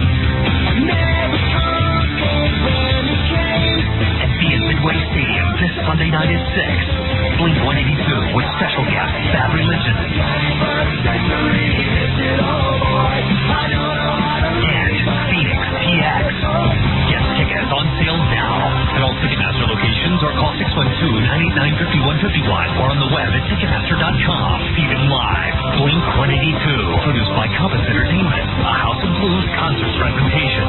And be in Midway Stadium this Sunday night at 6. Blink-182 with special guest Bad Religion. And Phoenix TX. Get tickets on sale now. all Ticketmaster locations or call 612-989-5151 or on the web at Ticketmaster.com. See them live. Blink-182, produced by Compass Entertainment, a House of Blues concert presentation.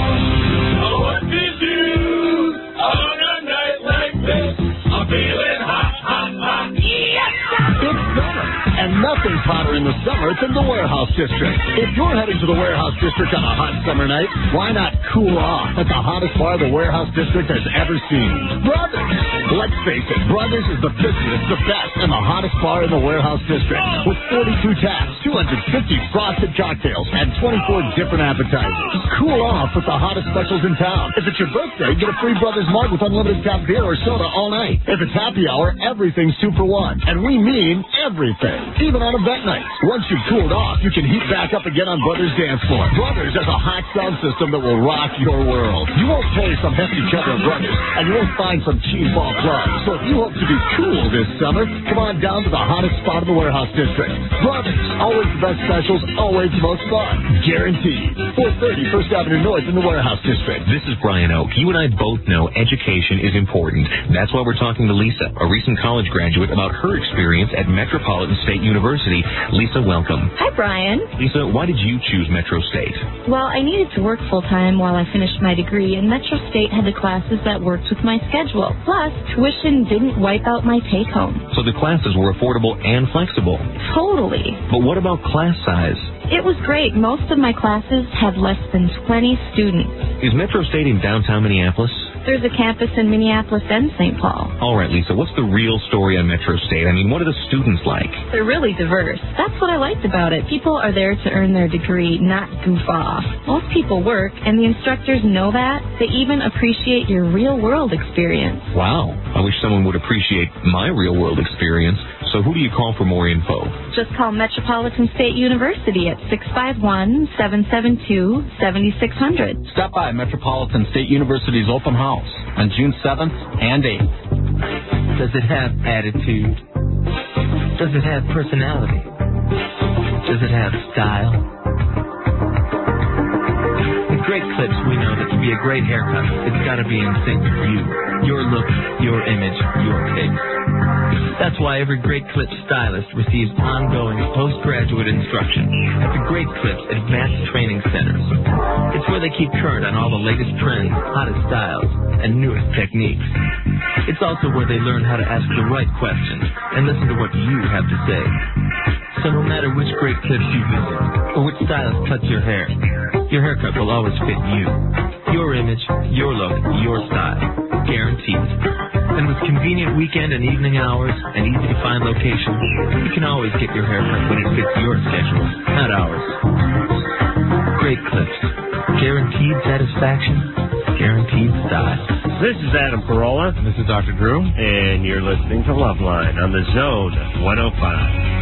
What did you on a night like this? I'm feeling hot, hot, hot. Yes, it's summer, and nothing's hotter in the summer than the Warehouse District. If you're heading to the Warehouse District on a hot summer night, why not cool off at the hottest bar the Warehouse District has ever seen? Brothers! Let's face it, Brothers is the busiest, the best, and the hottest bar in the Warehouse District. With 42 taps, 250 frosted cocktails, and 24 different appetizers. Cool off with the hottest specials in town. If it's your birthday, get a free Brothers mug with unlimited tap beer or soda all night. If it's happy hour, everything's 2 for 1. And we mean everything. Even on event nights. Once you've cooled off, you can heat back up again on Brothers Dance Floor. Brothers has a hot sound system that will rock your world. You won't pay some hefty cheddar Brothers, and you won't find some cheeseball plugs. So if you hope to be cool this summer, come on down to the hottest spot in the Warehouse District. Brothers, always the best specials, always the most fun. Guaranteed. 430 First Avenue North in the Warehouse District. This is Brian Oak. You and I both know education is important. That's why we're talking to Lisa, a recent college graduate, about her experience at Metropolitan State University. Lisa, welcome. Hi, Brian. Lisa, why did you choose Metro State? Well, I needed to work full-time while I finished my degree, and Metro State had the classes that worked with my schedule. Plus, tuition didn't wipe out my take-home. So the classes were affordable and flexible. Totally. But what about class size? It was great. Most of my classes had less than 20 students. Is Metro State in downtown Minneapolis? There's a campus in Minneapolis and St. Paul. All right, Lisa, what's the real story on Metro State? I mean, what are the students like? They're really diverse. That's what I liked about it. People are there to earn their degree, not goof off. Most people work, and the instructors know that. They even appreciate your real-world experience. Wow. I wish someone would appreciate my real-world experience. So who do you call for more info? Just call Metropolitan State University at 651-772-7600. Stop by Metropolitan State University's open house on June 7th and 8th. Does it have attitude? Does it have personality? Does it have style? With Great Clips, we know that to be a great haircut, it's got to be in sync with you. Your look, your image, your taste. That's why every Great Clips stylist receives ongoing postgraduate instruction at the Great Clips Advanced Training Centers. It's where they keep current on all the latest trends, hottest styles, and newest techniques. It's also where they learn how to ask the right questions and listen to what you have to say. So no matter which Great Clips you visit or which stylist cuts your hair, your haircut will always fit you. Your image, your look, your style. Guaranteed. And with convenient weekend and evening hours and easy-to-find locations, you can always get your haircut when it fits your schedule, not ours. Great Clips. Guaranteed satisfaction. Guaranteed style. This is Adam Carolla. And this is Dr. Drew. And you're listening to Loveline on the Zone 105.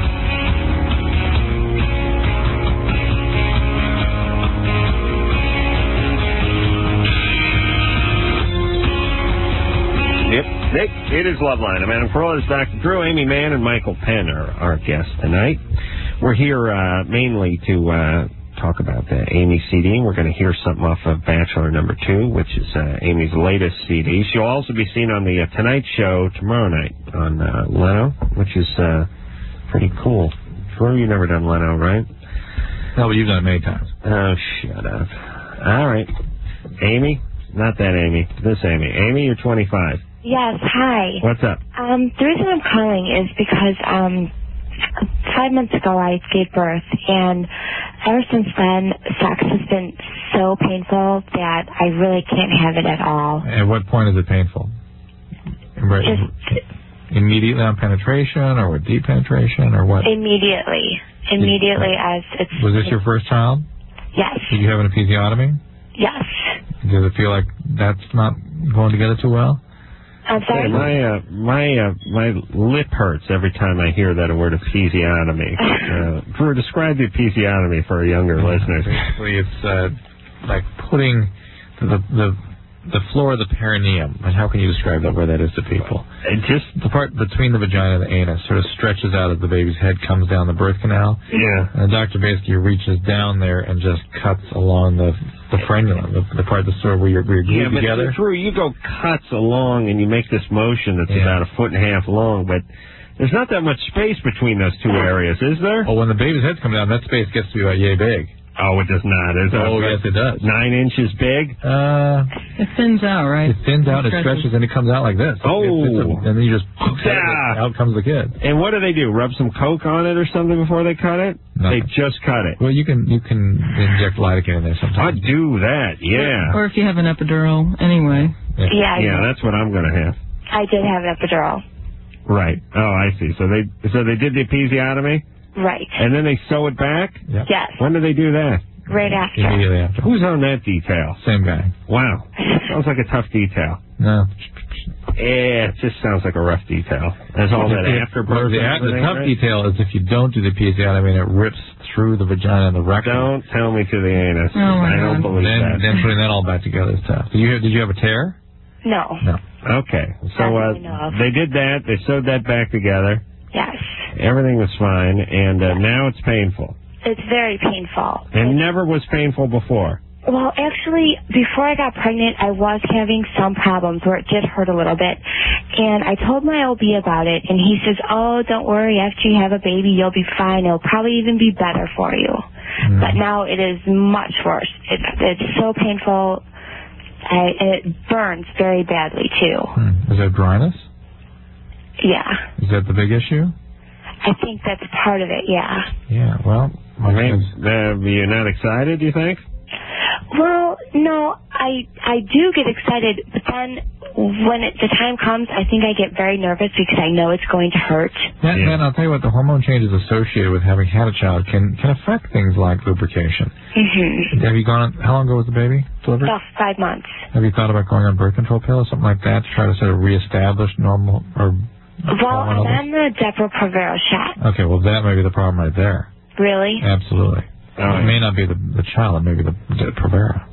Yep. Nick, it is Loveline. I'm Adam Carolla. It's Dr. Drew, Amy Mann, and Michael Penn are our guests tonight. We're here mainly to talk about the Amy CD. We're going to hear something off of Bachelor number 2, which is Amy's latest CD. She'll also be seen on the Tonight Show tomorrow night on Leno, which is pretty cool. Drew, you've never done Leno, right? No, but you've done it many times. Oh, shut up. All right. Amy? Not that Amy. This Amy. Amy, you're 25. Yes, hi. What's up? The reason I'm calling is because 5 months ago I gave birth, and ever since then, sex has been so painful that I really can't have it at all. At what point is it painful? Just immediately on penetration, or with deep penetration, or what? Immediately as it's... Was this your first child? Yes. Did you have an episiotomy? Yes. Does it feel like that's not going together too well? I'm sorry? My lip hurts every time I hear that word episiotomy. Drew, describe the episiotomy for our younger listeners. Basically, it's like putting the floor of the perineum. And how can you describe that, where that is to people? Just the part between the vagina and the anus sort of stretches out as the baby's head comes down the birth canal. Yeah. And the doctor basically reaches down there and just cuts along the The frenulum, the part that's sort of where you're glued together. Yeah, but you go cuts along and you make this motion that's about 1.5 feet long, but there's not that much space between those two areas, is there? Oh, when the baby's head's coming down, that space gets to be about yay big. Oh, it does not, is it? Oh, yes, it does. 9 inches big? It thins out, right? It thins out, it stretches, and it comes out like this. Oh. And then you just, out comes the kid. And what do? Rub some Coke on it or something before they cut it? Nothing. They just cut it. Well, you can inject lidocaine in there sometimes. I'd do that, yeah. Or if you have an epidural, anyway. Yeah, that's what I'm going to have. I did have an epidural. Right. Oh, I see. So they did the episiotomy? Right. And then they sew it back? Yep. Yes. When do they do that? Right after. Immediately after. Who's on that detail? Same guy. Wow. Sounds like a tough detail. No. It just sounds like a rough detail. There's all that afterbirth. The tough detail is if you don't do the episiotomy and it rips through the vagina and the rectum. Don't tell me to the anus. Oh my I don't God. believe that. Then putting that all back together is tough. Did you have a tear? No. No. Okay. So they did that. They sewed that back together. Yes. Everything was fine, and now it's painful. It's very painful. It never was painful before. Well, actually, before I got pregnant, I was having some problems where it did hurt a little bit. And I told my OB about it, and he says, oh, don't worry, after you have a baby, you'll be fine. It'll probably even be better for you. But now it is much worse. It's so painful, and it burns very badly, too. Is that dryness? Yeah. Is that the big issue? I think that's part of it, yeah. Yeah, well, you're not excited, do you think? Well, no, I do get excited, but then when the time comes, I think I get very nervous because I know it's going to hurt. Man, I'll tell you what, the hormone changes associated with having had a child can affect things like lubrication. Mm-hmm. Have you how long ago was the baby delivered? About 5 months. Have you thought about going on birth control pill or something like that to try to sort of reestablish normal or... Well, I'm on the Depo-Provera shot. Okay, well, that may be the problem right there. Really? Absolutely. It may not be the child, it may be the Provera.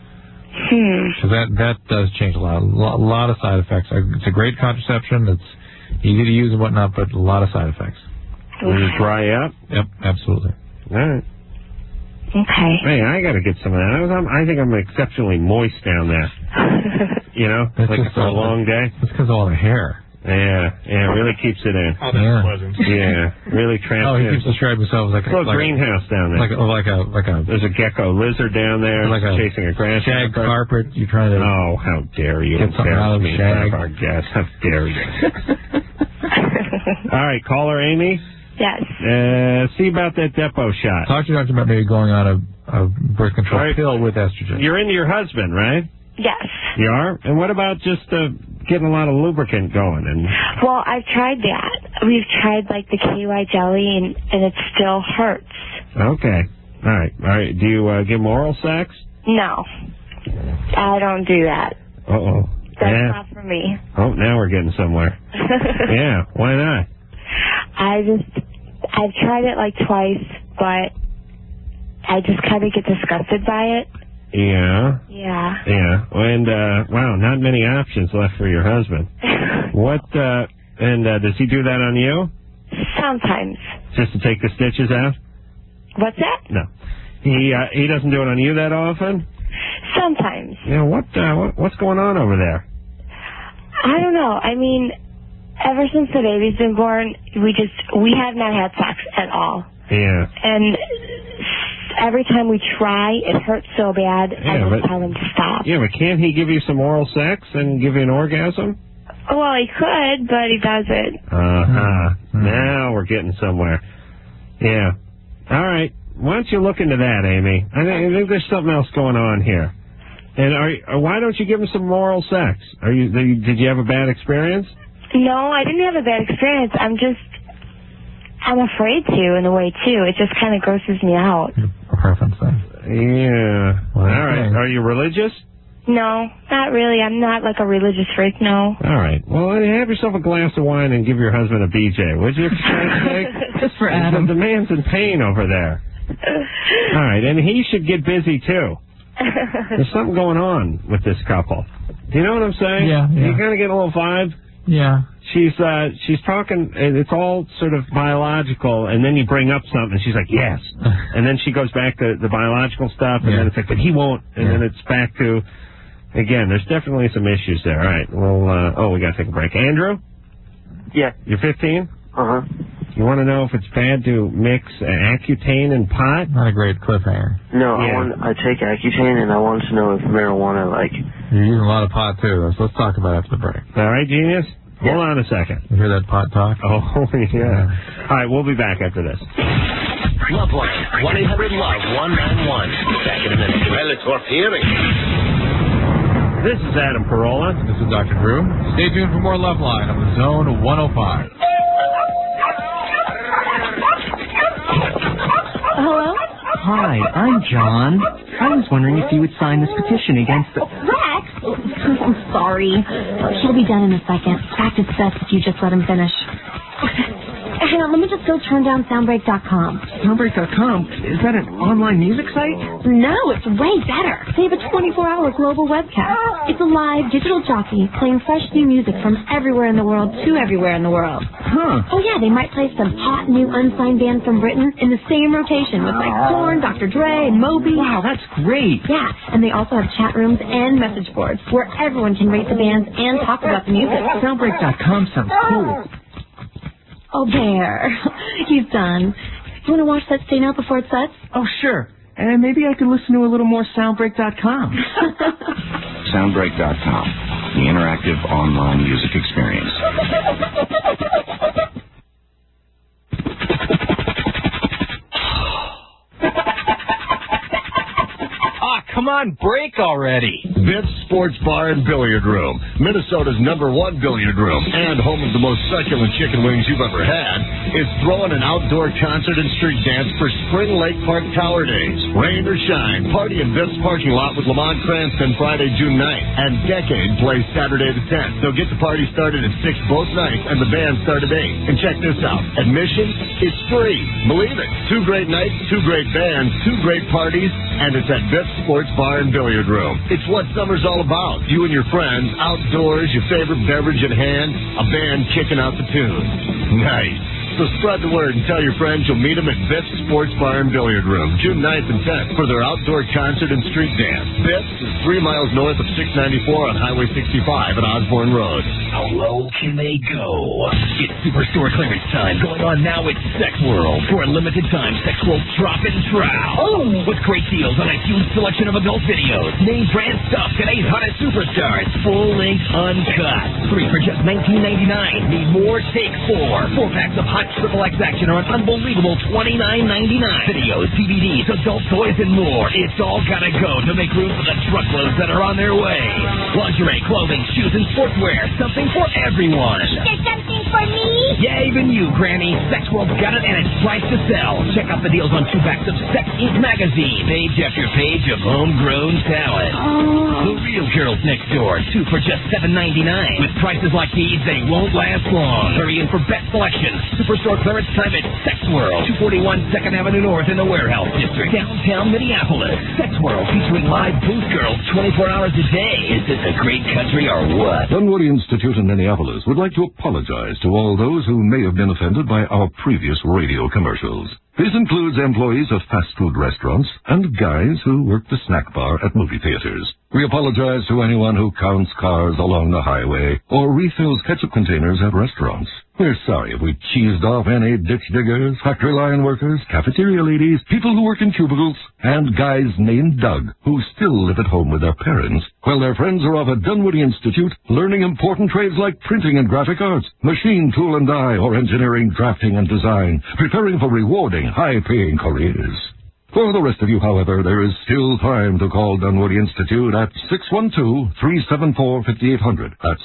So that does change a lot of side effects. It's a great contraception. It's easy to use and whatnot, but a lot of side effects. Will it dry up? Yep, absolutely. All right. Okay. Hey, I got to get some of that. I think I'm exceptionally moist down there. You know, like it's a long day. That's because of all the hair. Yeah, it really keeps it in. Oh, that's pleasant. Yeah, really traps he in. keeps describing himself as like a greenhouse down there. Like a. There's a gecko lizard down there, like chasing a grasshopper. Shag carpet. You're trying to. Oh, how dare you! Get something out of me, shag. Our guest. How dare you! All right, caller Amy. Yes. See about that Depo shot. Talk to your doctor about maybe going on a birth control pill with estrogen. You're into your husband, right? Yes. You are? And what about just getting a lot of lubricant going? Well, I've tried that. We've tried like the KY jelly, and it still hurts. Okay. All right. Do you give him oral sex? No. I don't do that. Uh-oh. That's not for me. Oh, now we're getting somewhere. Yeah, why not? I've tried it like twice, but I just kind of get disgusted by it. Yeah. Yeah. Yeah. And, wow, not many options left for your husband. Does he do that on you? Sometimes. Just to take the stitches out? What's that? No. He doesn't do it on you that often? Sometimes. Yeah, what's going on over there? I don't know. I mean, ever since the baby's been born, we have not had sex at all. Yeah. And every time we try, it hurts so bad, I just tell him to stop. Yeah, but can't he give you some oral sex and give you an orgasm? Well, he could, but he doesn't. Now we're getting somewhere. Yeah. All right. Why don't you look into that, Amy? I think there's something else going on here. And why don't you give him some oral sex? Did you have a bad experience? No, I didn't have a bad experience. I'm afraid to, in a way, too. It just kind of grosses me out. Preference thing. Yeah. All right. Are you religious? No, not really. I'm not like a religious freak, no. All right. Well, have yourself a glass of wine and give your husband a BJ, would you? Just for Adam. The man's in pain over there. All right. And he should get busy, too. There's something going on with this couple. Do you know what I'm saying? Yeah. You kind of get a little vibe. Yeah. She's talking, and it's all sort of biological, and then you bring up something, and she's like, yes. And then she goes back to the biological stuff, and then it's like, but he won't. And then it's back to, again, there's definitely some issues there. All right, well, we got to take a break. Andrew? Yeah. You're 15? Uh-huh. You want to know if it's bad to mix Accutane and pot? Not a great cliffhanger. No, I take Accutane, and I wanted to know if marijuana, You're using a lot of pot, too. So let's talk about it after the break. All right, genius? Hold on a second. You hear that pot talk? Oh, yeah. All right, we'll be back after this. Loveline, 1-800-LOVE-191. Back in a minute. Well, it's worth hearing. This is Adam Carolla. This is Dr. Drew. Stay tuned for more Loveline on the Zone 105. Hello? Hi, I'm John. I was wondering if you would sign this petition against the... Rex? I'm sorry. He'll be done in a second. In fact, it's best if you just let him finish. Hang on, let me just go turn down Soundbreak.com. Soundbreak.com? Is that an online music site? No, it's way better. They have a 24-hour global webcast. It's a live digital jockey playing fresh new music from everywhere in the world to everywhere in the world. Huh. Oh, yeah, they might play some hot new unsigned band from Britain in the same rotation with, Korn, Dr. Dre, and Moby. Wow, that's great. Yeah, and they also have chat rooms and message boards where everyone can rate the bands and talk about the music. Soundbreak.com sounds cool. Oh, there. He's done. You want to watch that Stay Now Before It Sets? Oh, sure. And maybe I could listen to a little more Soundbreak.com. Soundbreak.com, the interactive online music experience. Come on, break already. Biff's Sports Bar and Billiard Room, Minnesota's #1 billiard room and home of the most succulent chicken wings you've ever had, is throwing an outdoor concert and street dance for Spring Lake Park Tower Days. Rain or shine, party in Biff's parking lot with Lamont Cranston Friday, June 9th, and Decade plays Saturday the 10th. So get the party started at 6 both nights, and the band start at 8. And check this out, admission is free. Believe it. 2 great nights, 2 great bands, 2 great parties, and it's at Biff's Sports Bar and Billiard Room. It's what summer's all about. You and your friends, outdoors, your favorite beverage in hand, a band kicking out the tunes. Nice. So spread the word and tell your friends you'll meet them at Biff's Sports Bar and Billiard Room, June 9th and 10th, for their outdoor concert and street dance. Biff's is 3 miles north of 694 on Highway 65 at Osborne Road. How low can they go? It's Superstore clearance time. Going on now at Sex World. For a limited time, Sex World's dropping trow. Oh! With great deals on a huge selection of adult videos. Name brand stuff, today's hottest superstars. Full length uncut. 3 for just $19.99. Need more? Take 4. 4 packs of hot XXX action are an unbelievable $29.99. Videos, DVDs, adult toys, and more. It's all gotta go to make room for the truckloads that are on their way. Lingerie, clothing, shoes, and sportswear. Something for everyone. Is there something for me? Yeah, even you, Granny. Sex World's got it, and it's priced to sell. Check out the deals on 2 packs of Sex Inc. magazine. Page after page of homegrown talent. The real girls next door. 2 for just $7.99. With prices like these, they won't last long. Hurry in for best selection. Superstore clearance time at Sex World, 241 2nd Avenue North in the Warehouse District, downtown Minneapolis. Sex World featuring live booth girls 24 hours a day. Is this a great country or what? Dunwoody Institute in Minneapolis would like to apologize to all those who may have been offended by our previous radio commercials. This includes employees of fast food restaurants and guys who work the snack bar at movie theaters. We apologize to anyone who counts cars along the highway or refills ketchup containers at restaurants. We're sorry if we cheesed off any ditch diggers, factory line workers, cafeteria ladies, people who work in cubicles, and guys named Doug who still live at home with their parents while their friends are off at Dunwoody Institute learning important trades like printing and graphic arts, machine, tool and die, or engineering, drafting and design, preparing for rewarding, high-paying careers. For the rest of you, however, there is still time to call Dunwoody Institute at 612-374-5800. That's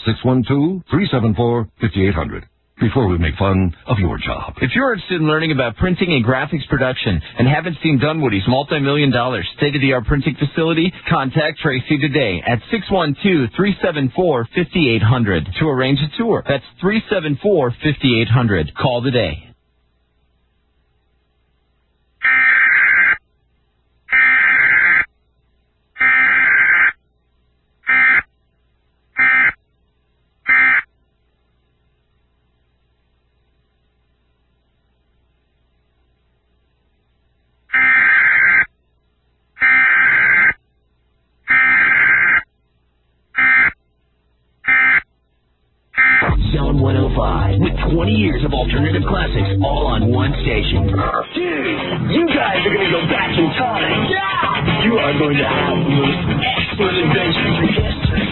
612-374-5800. Before we make fun of your job. If you're interested in learning about printing and graphics production and haven't seen Dunwoody's multi-million-dollar state-of-the-art printing facility, contact Tracy today at 612-374-5800 to arrange a tour. That's 374-5800. Call today. 20 years of alternative classics all on one station. Dude, you guys are going to go back in time. Yeah! You are going to have the most excellent adventures in history.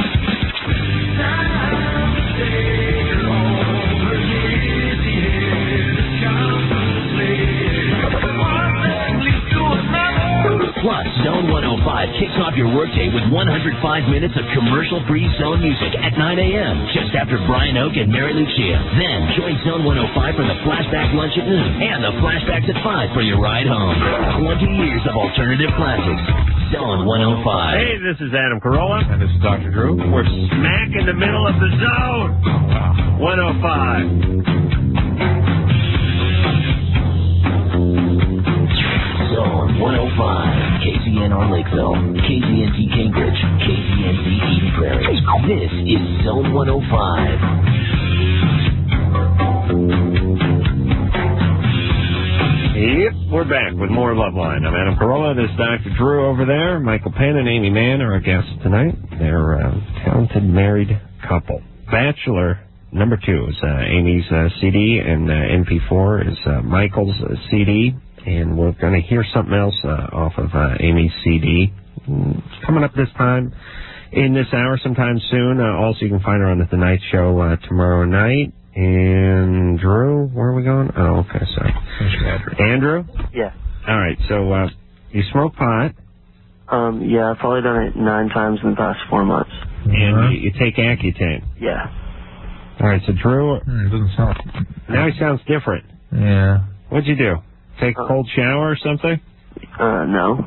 Plus, Zone 105 kicks off your workday with 105 minutes of commercial-free Zone music at 9 a.m., just after Brian Oak and Mary Lucia. Then, join Zone 105 for the Flashback Lunch at noon and the Flashbacks at 5 for your ride home. 20 years of alternative classics. Zone 105. Hey, this is Adam Carolla. And this is Dr. Drew. We're smack in the middle of the zone. Wow. 105. Zone 105, KZNR Lakeville, KZNT Cambridge, KZNT Eden Prairie. This is Zone 105. Yep, we're back with more Loveline. I'm Adam Carolla. This is Dr. Drew over there. Michael Penn and Amy Mann are our guests tonight. They're a talented married couple. Bachelor number 2 is Amy's CD, and MP4 is Michael's CD. And we're going to hear something else off of Amy's CD. It's coming up this time in this hour sometime soon. Also, you can find her on The Tonight Show tomorrow night. And Drew, where are we going? Oh, okay, sorry. Andrew? Yeah. All right, so you smoke pot. Yeah, I've probably done it 9 times in the past 4 months. And you take Accutane. Yeah. All right, so Drew... It doesn't sound... Now he sounds different. Yeah. What'd you do? Take a cold shower or something? No.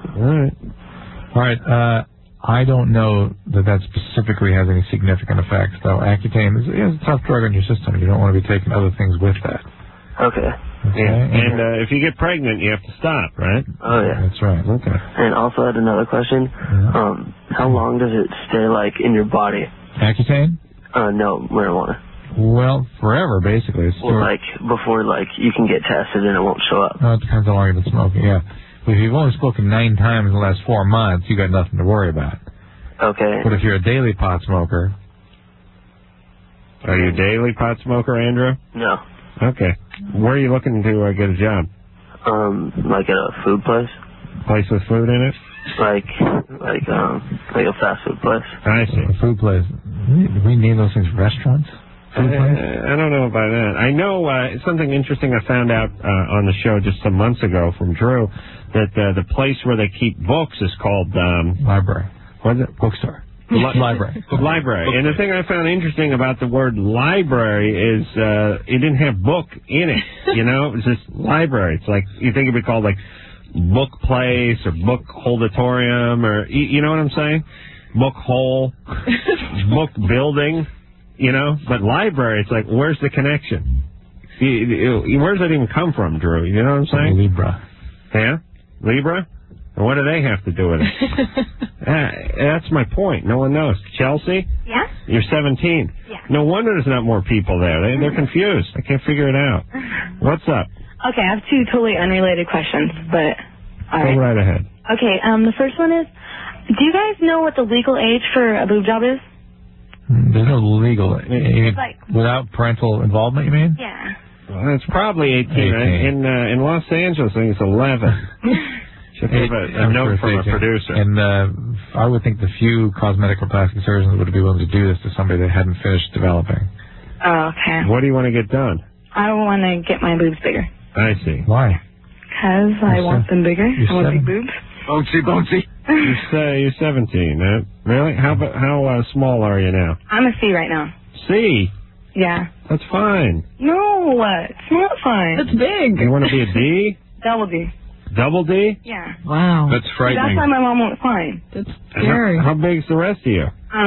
All right. I don't know that specifically has any significant effects, though. Accutane is a tough drug on your system. You don't want to be taking other things with that. Okay. Yeah. And if you get pregnant, you have to stop, right? Oh, yeah. That's right. Okay. And also I had another question. Yeah. How long does it stay, like, in your body? Accutane? No, marijuana. Well, forever, basically. Well, like, before, like, you can get tested and it won't show up. No, it depends how long you've been smoking, yeah. But if you've only spoken 9 times in the last 4 months, you got nothing to worry about. Okay. But if you're a daily pot smoker... Are you a daily pot smoker, Andrew? No. Okay. Where are you looking to get a job? Like at a food place. Place with food in it? Like a fast food place. I see. A food place. Do we name those things restaurants? I don't know about that. I know something interesting I found out on the show just some months ago from Drew, that the place where they keep books is called... Library. What is it? Bookstore. Library. Library. And the thing I found interesting about the word library is it didn't have book in it. You know, it's just library. It's like, you think it'd be called like book place or book holdatorium, or, you know what I'm saying? Book hole, book building, you know? But library, it's like, where's the connection? Where does that even come from, Drew? You know what I'm saying? Libra. Yeah? Libra? And what do they have to do with it? That's my point. No one knows. Chelsea? Yeah? You're 17. Yeah. No wonder there's not more people there. They're confused. I can't figure it out. What's up? Okay, I have 2 totally unrelated questions, but all right. Go right ahead. Okay, the first one is, do you guys know what the legal age for a boob job is? There's no legal... It's like... Without parental involvement, you mean? Yeah. Well, it's probably 18. In Los Angeles, I think it's 11. Should have a note from a producer. And I would think the few cosmetic or plastic surgeons would be willing to do this to somebody that hadn't finished developing. Oh, okay. What do you want to get done? I want to get my boobs bigger. I see. Why? Because I want them bigger. I want big boobs. Bouncy. You're 17. Really? How small are you now? I'm a C right now. C? Yeah. That's fine. No, it's not fine. That's big. You want to be a D? Double D. Double D? Yeah. Wow. That's frightening. That's why my mom won't sign. That's scary. How big's the rest of you?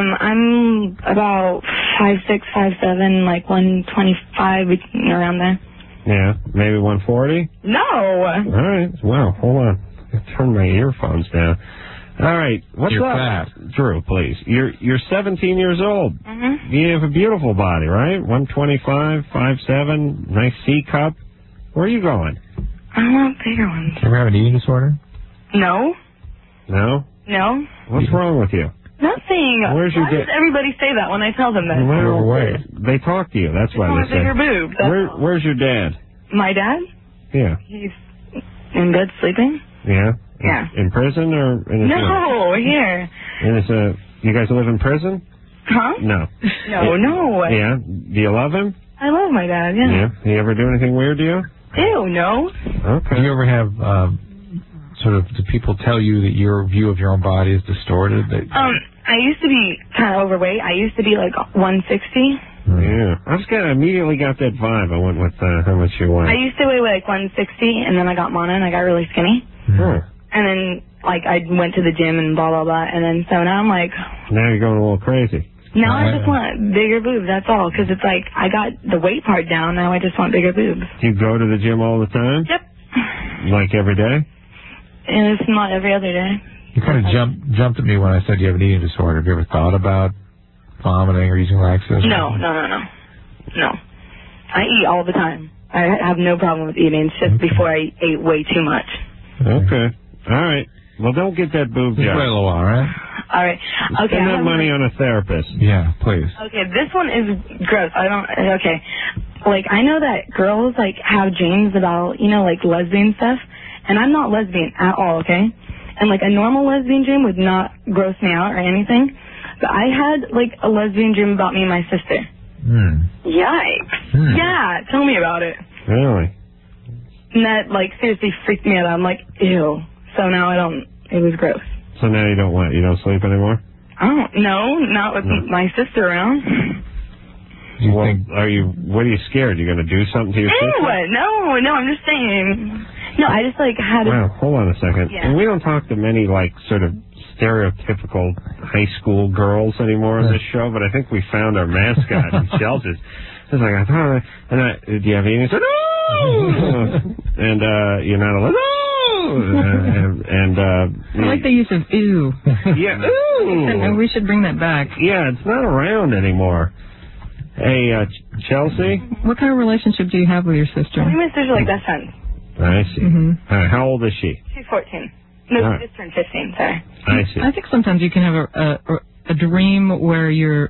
I'm about 5'6", 5'7", like 125, around there. Yeah, maybe 140? No. All right. Wow, hold on. I turn my earphones down. All right. What's You're up? fat. Drew, please. You're 17 years old. Mm-hmm. You have a beautiful body, right? 125, 5'7", nice C cup. Where are you going? I want bigger ones. You ever have an eating disorder? No. No? No. What's wrong with you? Nothing. Where's your Why does everybody say that when I tell them that? Well, they talk to you. That's why want they say. bigger boobs. That's all. Where's your dad? My dad? Yeah. He's in bed sleeping. Yeah? Yeah. In prison or in his No, here. In his, you guys live in prison? Huh? No. No. Yeah? Do you love him? I love my dad, yeah. Yeah. He ever do anything weird to you? Ew, no. Okay. Do you ever have do people tell you that your view of your own body is distorted? I used to be kind of overweight. I used to be like 160. Yeah. I immediately got that vibe. I went with how much you weigh. I used to weigh like 160, and then I got mono, and I got really skinny. And then, like, I went to the gym and blah, blah, blah. And then, so now I'm like... Now you're going a little crazy. Now I just want bigger boobs, that's all. Because it's like, I got the weight part down, now I just want bigger boobs. Do you go to the gym all the time? Yep. Like every day? And it's not every other day. You kind of jumped at me when I said you have an eating disorder. Have you ever thought about vomiting or using laxatives? No. I eat all the time. I have no problem with eating. It's just before I ate way too much. Okay. All right. Well, don't get that boob job. Wait a little while, right? All right. Okay. Spend that money on a therapist. Yeah, please. Okay, this one is gross. Okay. Like, I know that girls, like, have dreams about, like, lesbian stuff. And I'm not lesbian at all, okay? And, like, a normal lesbian dream would not gross me out or anything. But I had, like, a lesbian dream about me and my sister. Yikes. Yeah, tell me about it. Really? And that, like, seriously freaked me out. I'm like, ew. So now it was gross. So now you don't sleep anymore? No, not with my sister around. What are you scared? You're going to do something to your sister? No, I'm just saying. No, I just, like, had Well, hold on a second. Yeah. And we don't talk to many, like, sort of stereotypical high school girls anymore on this show, but I think we found our mascot in Shelton. It's like, I thought, do you have anything? No! And, you're not allowed, I like the use of ooh. Yeah, ooh. And we should bring that back. Yeah, it's not around anymore. Hey, Chelsea? What kind of relationship do you have with your sister? Me and my sister are like best friends. I see. How old is she? She's 14. No, she just turned 15, sorry. I see. I think sometimes you can have a dream where you're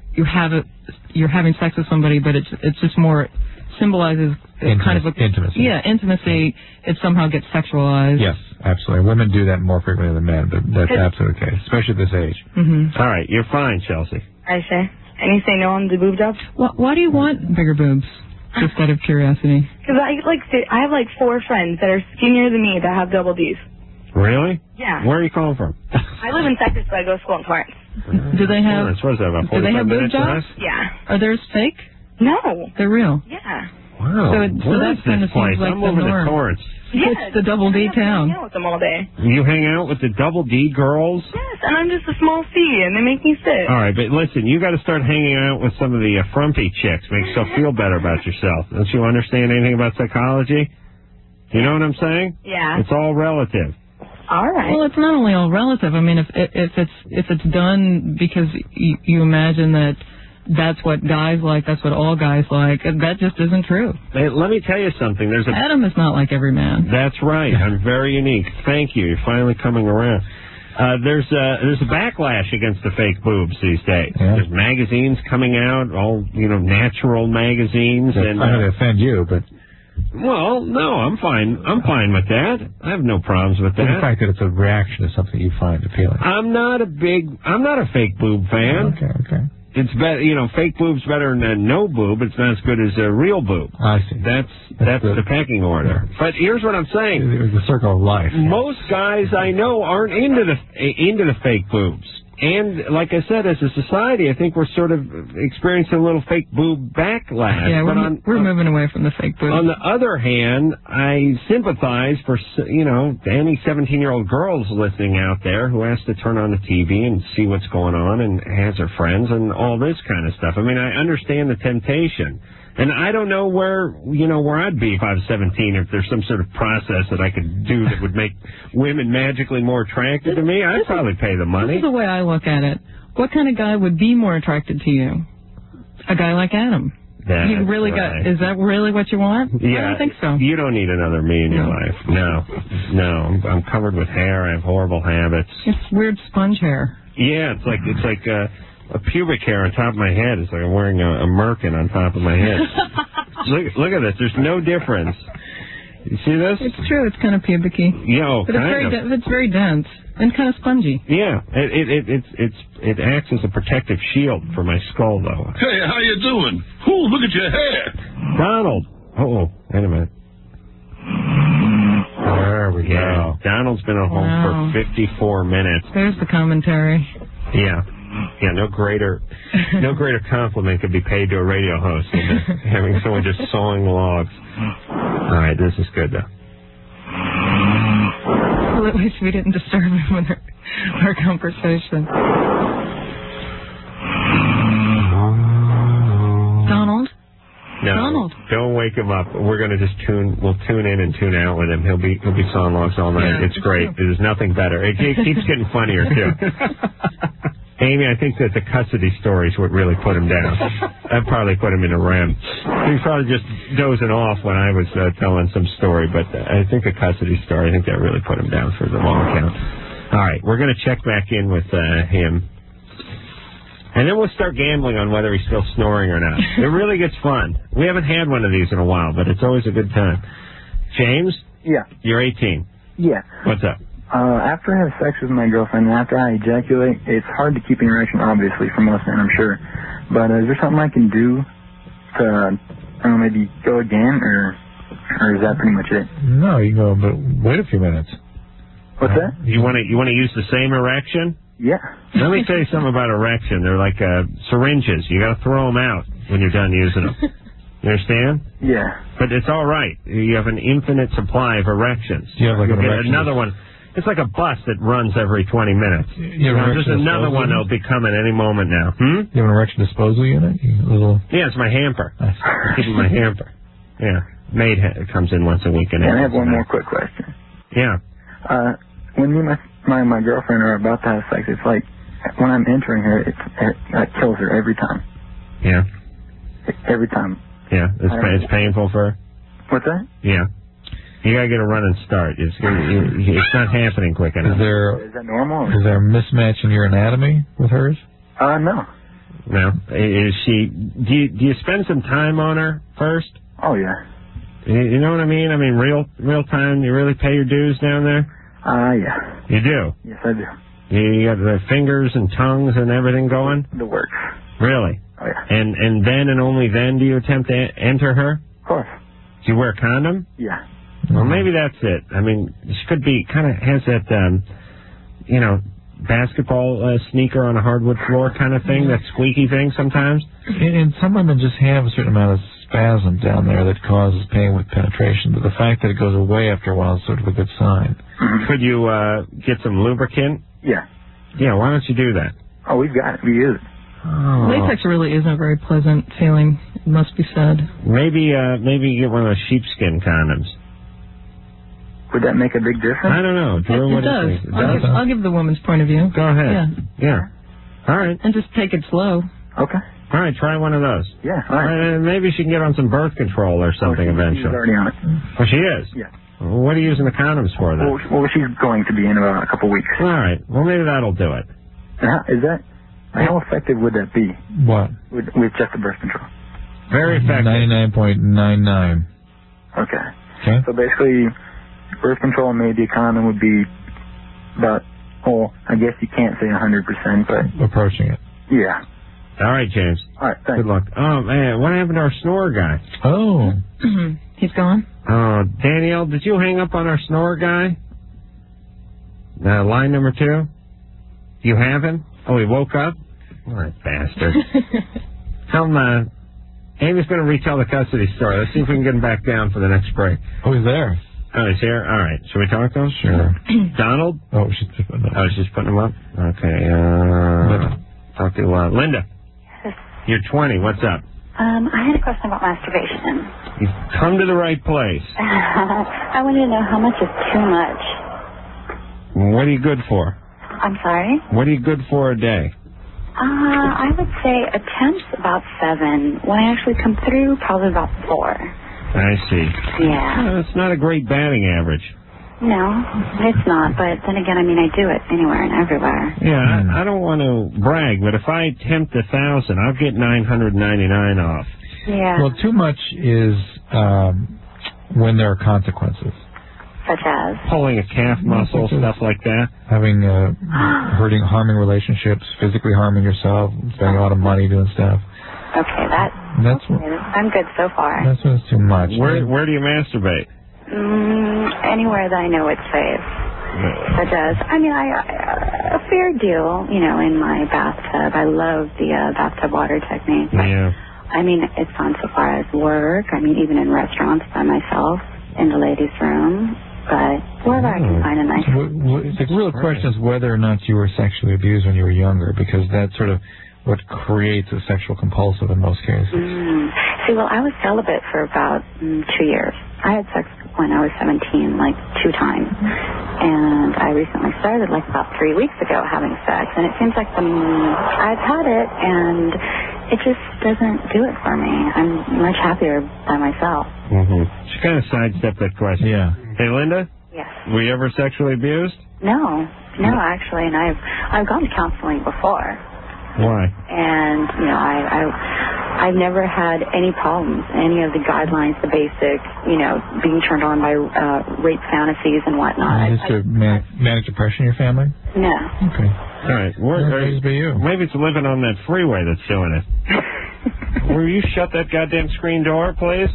having sex with somebody, but it's just more symbolizes kind of intimacy. Yeah, intimacy. It somehow gets sexualized. Yes, absolutely. Women do that more frequently than men, but that's absolutely the case, especially at this age. All right, you're fine, Chelsea. I say. And you say no on the boob job? Why do you want bigger boobs? Just out of curiosity. Because I have like 4 friends that are skinnier than me that have double Ds. Really? Yeah. Where are you calling from? I live in Texas, but I go to school in Florence. Do they have? What is that, about 45 do they have boob minutes from jobs? us? Yeah. Are theirs fake? No. They're real. Yeah. Wow. So that kind of place? seems like I'm the moving norm. to Torrance. Yes. It's the double D town. I hang out with them all day. You hang out with the double D girls? Yes, and I'm just a small C, and they make me sick. All right, but listen, you got to start hanging out with some of the frumpy chicks. Makes yourself feel better about yourself. Don't you understand anything about psychology? You know what I'm saying? Yeah. It's all relative. All right. Well, it's not only all relative. I mean, if it's done because you imagine that that's what guys like, that's what all guys like, that just isn't true. Hey, let me tell you something. Adam is not like every man. That's right. I'm very unique. Thank you. You're finally coming around. There's a backlash against the fake boobs these days. Yeah. There's magazines coming out, all natural magazines, I'm and not going to offend you, but well, no, I'm fine. I'm fine with that. I have no problems with that. the fact that it's a reaction to something you find appealing. I'm not a fake boob fan. Okay. It's better, fake boob's better than no boob. It's not as good as a real boob. I see. That's the pecking order. But here's what I'm saying. It's the circle of life. Most guys I know aren't into the fake boobs. And like I said, as a society, I think we're sort of experiencing a little fake boob backlash. Yeah, we're moving away from the fake boobs. On the other hand, I sympathize for, any 17-year-old girls listening out there who has to turn on the TV and see what's going on and has her friends and all this kind of stuff. I mean, I understand the temptation. And I don't know where I'd be if I was 17, if there's some sort of process that I could do that would make women magically more attracted to me. I'd probably pay the money. This is the way I look at it. What kind of guy would be more attracted to you? A guy like Adam. That's you really right. Is that really what you want? Yeah, I don't think so. You don't need another me in your life. No. I'm covered with hair. I have horrible habits. It's weird sponge hair. Yeah, it's like a pubic hair on top of my head. It's like I'm wearing a merkin on top of my head. Look at this. There's no difference. You see this? It's true. It's kind of pubic-y. Yeah, but it's very dense and kind of spongy. Yeah, it acts as a protective shield for my skull, though. Hey, how you doing? Ooh, look at your hair. Donald. Oh, wait a minute. There we go. Donald's been at home for 54 minutes. There's the commentary. Yeah, no greater compliment could be paid to a radio host than having someone just sawing logs. All right, this is good, though. Well, at least we didn't disturb him with our conversation. Donald? No, Donald. Don't wake him up. We're going to just we'll tune in and tune out with him. He'll be sawing logs all night. Yeah, it's great. There's nothing better. It keeps getting funnier, too. Amy, I think that the custody story is what really put him down. That probably put him in a REM. He was probably just dozing off when I was telling some story, but I think the custody story, I think that really put him down for the long count. All right, we're going to check back in with him. And then we'll start gambling on whether he's still snoring or not. It really gets fun. We haven't had one of these in a while, but it's always a good time. James? Yeah. You're 18. Yeah. What's up? After I have sex with my girlfriend and after I ejaculate, it's hard to keep an erection, obviously, for most men, I'm sure. But is there something I can do to, I don't know, maybe go again, or is that pretty much it? No, you go, but wait a few minutes. What's that? You want to use the same erection? Yeah. Let me tell you something about erection. They're like syringes. You got to throw them out when you're done using them. You understand? Yeah. But it's all right. You have an infinite supply of erections. You have like You'll an get erection. another one. It's like a bus that runs every 20 minutes. There's another one that'll be coming any moment now. You have an erection disposal unit? Yeah, it's my hamper. I'm keeping my hamper. Yeah. Maid comes in once a week. And I have one more quick question. Yeah. When me and my girlfriend are about to have sex, it's like when I'm entering her, it kills her every time. Yeah. Every time. Yeah. It's painful for her? What's that? Yeah. You gotta get a running start. It's not happening quick enough. Is that normal? Is there a mismatch in your anatomy with hers? No. No. Is she? Do you spend some time on her first? Oh yeah. You know what I mean? I mean, real time. You really pay your dues down there? Yeah. You do? Yes, I do. You got the fingers and tongues and everything going? The works. Really? Oh yeah. And then and only then do you attempt to enter her? Of course. Do you wear a condom? Yeah. Well, maybe that's it. I mean, she could be, kind of has that, basketball sneaker on a hardwood floor kind of thing, that squeaky thing sometimes. And some women just have a certain amount of spasm down there that causes pain with penetration, but the fact that it goes away after a while is sort of a good sign. Could you get some lubricant? Yeah. Yeah, why don't you do that? Oh, we've got it. We use it. Oh. Latex really isn't a very pleasant feeling, it must be said. Maybe you get one of those sheepskin condoms. Would that make a big difference? I don't know. Drew, It what do you does. think? I'll give the woman's point of view. Go ahead. Yeah. All right. And just take it slow. Okay. All right, try one of those. Yeah, all right. Maybe she can get on some birth control or something eventually. She's already on it. Oh, she is? Yeah. Well, what are you using the condoms for, then? Well, she's going to be in about a couple weeks. All right. Well, maybe that'll do it. How effective would that be? What? With just the birth control? Very effective. 99.99. Okay. So basically, birth control and maybe a condom would be about, I guess you can't say 100%, but... Approaching it. Yeah. All right, James. All right, thanks. Good luck. Oh, man, what happened to our snorer guy? Oh. He's gone? Oh, Danielle, did you hang up on our snorer guy? Line number 2? You have him? Oh, he woke up? What a bastard. Amy's going to retell the custody story. Let's see if we can get him back down for the next break. Oh, he's there. Oh, he's here? All right. Should we talk to him? Sure. Donald? Oh, she's putting him up. Oh, she's putting him up? Okay. Talk to Linda. Yes. You're 20. What's up? I had a question about masturbation. You've come to the right place. I wanted to know how much is too much. What are you good for? I'm sorry? What are you good for a day? I would say attempts about 7. When I actually come through, probably about 4. I see. Yeah. It's not a great batting average. No, it's not. But then again, I mean, I do it anywhere and everywhere. Yeah, I don't want to brag, but if I tempt 1,000, I'll get 999 off. Yeah. Well, too much is when there are consequences. Such as? Pulling a calf muscle, stuff like that. Having, harming relationships, physically harming yourself, spending a lot of money doing stuff. Okay, I'm good so far. That's when it's too much. Where do you masturbate? Anywhere that I know it's safe. Such as, I mean, a fair deal, in my bathtub. I love the bathtub water technique. Yeah. I mean, it's gone so far as work. I mean, even in restaurants by myself, in the ladies' room. But wherever I can find a nice... The real question is whether or not you were sexually abused when you were younger, because that's sort of what creates a sexual compulsive in most cases. See, well, I was celibate for about 2 years. I had sex when I was 17, like 2 times. And I recently started, like about 3 weeks ago, having sex. And it seems like I've had it, and it just doesn't do it for me. I'm much happier by myself. Mm-hmm. She kind of sidestepped that question. Yeah. Hey, Linda? Yes. Were you ever sexually abused? No, actually. And I've gone to counseling before. Why? And, I've never had any problems, any of the guidelines, the basic, being turned on by rape fantasies and whatnot. Is this a manic depression in your family? No. Okay. All right. Maybe it's living on that freeway that's doing it. Will you shut that goddamn screen door, please?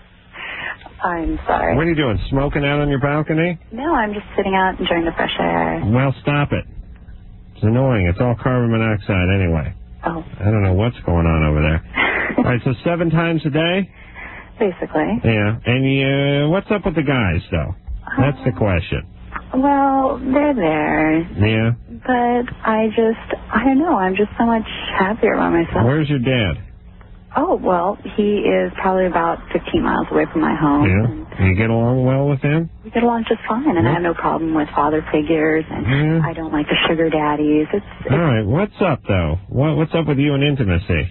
I'm sorry. What are you doing, smoking out on your balcony? No, I'm just sitting out enjoying the fresh air. Well, stop it. It's annoying. It's all carbon monoxide anyway. Oh. I don't know what's going on over there. All right, so 7 times a day? Basically. Yeah. And what's up with the guys, though? That's the question. Well, they're there. Yeah? But I don't know. I'm just so much happier by myself. Where's your dad? Oh, well, he is probably about 15 miles away from my home. Yeah? You get along well with him? We get along just fine, and I have no problem with father figures, and I don't like the sugar daddies. All right, what's up, though? What's up with you and intimacy?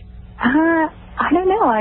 I don't know.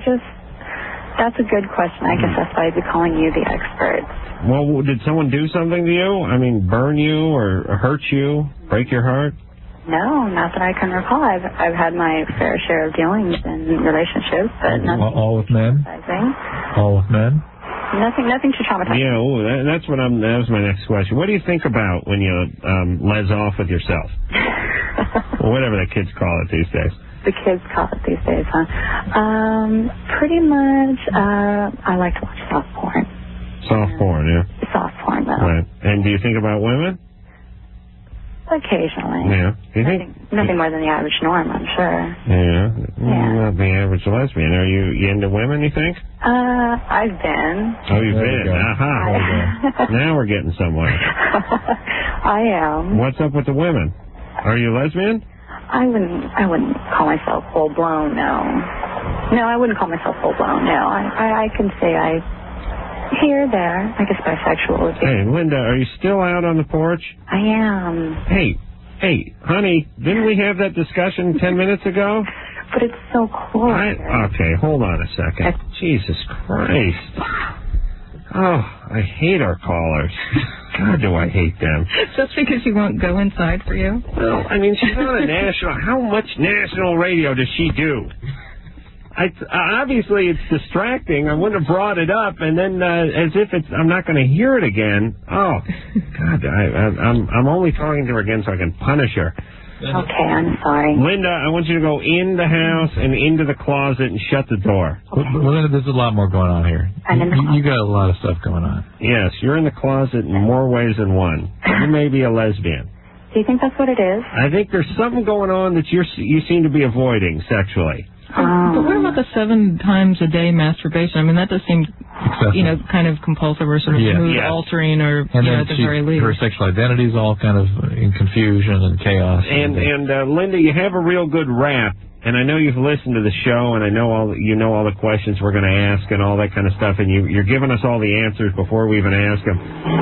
That's a good question. I guess that's why I'd be calling you the expert. Well, did someone do something to you? I mean, burn you or hurt you, break your heart? No, not that I can recall. I've had my fair share of dealings in relationships, but nothing. All with men? All with men? Nothing too traumatizing. Yeah, that was my next question. What do you think about when you les off with yourself? Or whatever the kids call it these days. The kids call it these days, huh? Pretty much, I like to watch soft porn. Soft porn, yeah. Soft porn, though. Right. And do you think about women? Occasionally. Yeah. Do you think? Nothing more than the average norm, I'm sure. Yeah. Not the average lesbian. Are you into women, you think? I've been. Oh, you've been. Aha. Now we're getting somewhere. I am. What's up with the women? Are you lesbian? I wouldn't call myself full blown, no. No, I wouldn't call myself full blown, no. I can say here or there, I guess bisexual would be. Hey, Linda, are you still out on the porch? I am. Hey, honey, didn't we have that discussion 10 minutes ago? But it's so cool. Okay, hold on a second. Jesus Christ. Oh, I hate our callers. God, do I hate them. Just because you won't go inside for you? Well, I mean, she's on a national... How much national radio does she do? Obviously, it's distracting. I wouldn't have brought it up, and then as if I'm not going to hear it again. Oh, God, I'm only talking to her again so I can punish her. Okay, I'm sorry. Linda, I want you to go in the house and into the closet and shut the door. Okay. Well, Linda, there's a lot more going on here. You got a lot of stuff going on. Yes, you're in the closet in more ways than one. You may be a lesbian. Do you think that's what it is? I think there's something going on that you seem to be avoiding sexually. But what about the 7 times a day masturbation? I mean, that does seem, kind of compulsive or sort of mood altering, or at the very least. Her sexual identity is all kind of in confusion and chaos. And Linda, you have a real good rap, and I know you've listened to the show, and I know all the questions we're going to ask and all that kind of stuff, and you're giving us all the answers before we even ask them.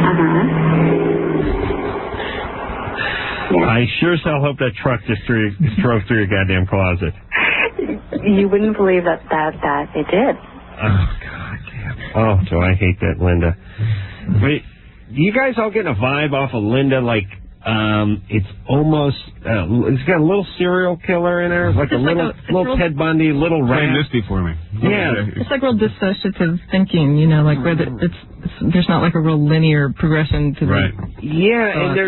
I sure as hell hope that truck just drove through your goddamn closet. You wouldn't believe that it did. Oh, God damn. Oh, do I hate that, Linda. Wait, you guys all getting a vibe off of Linda like it's almost it's got a little serial killer in her, like a little Ted Bundy, little Play rat. Misty for me. Yeah, it's like real dissociative thinking, like where there's not like a real linear progression to right. Yeah, and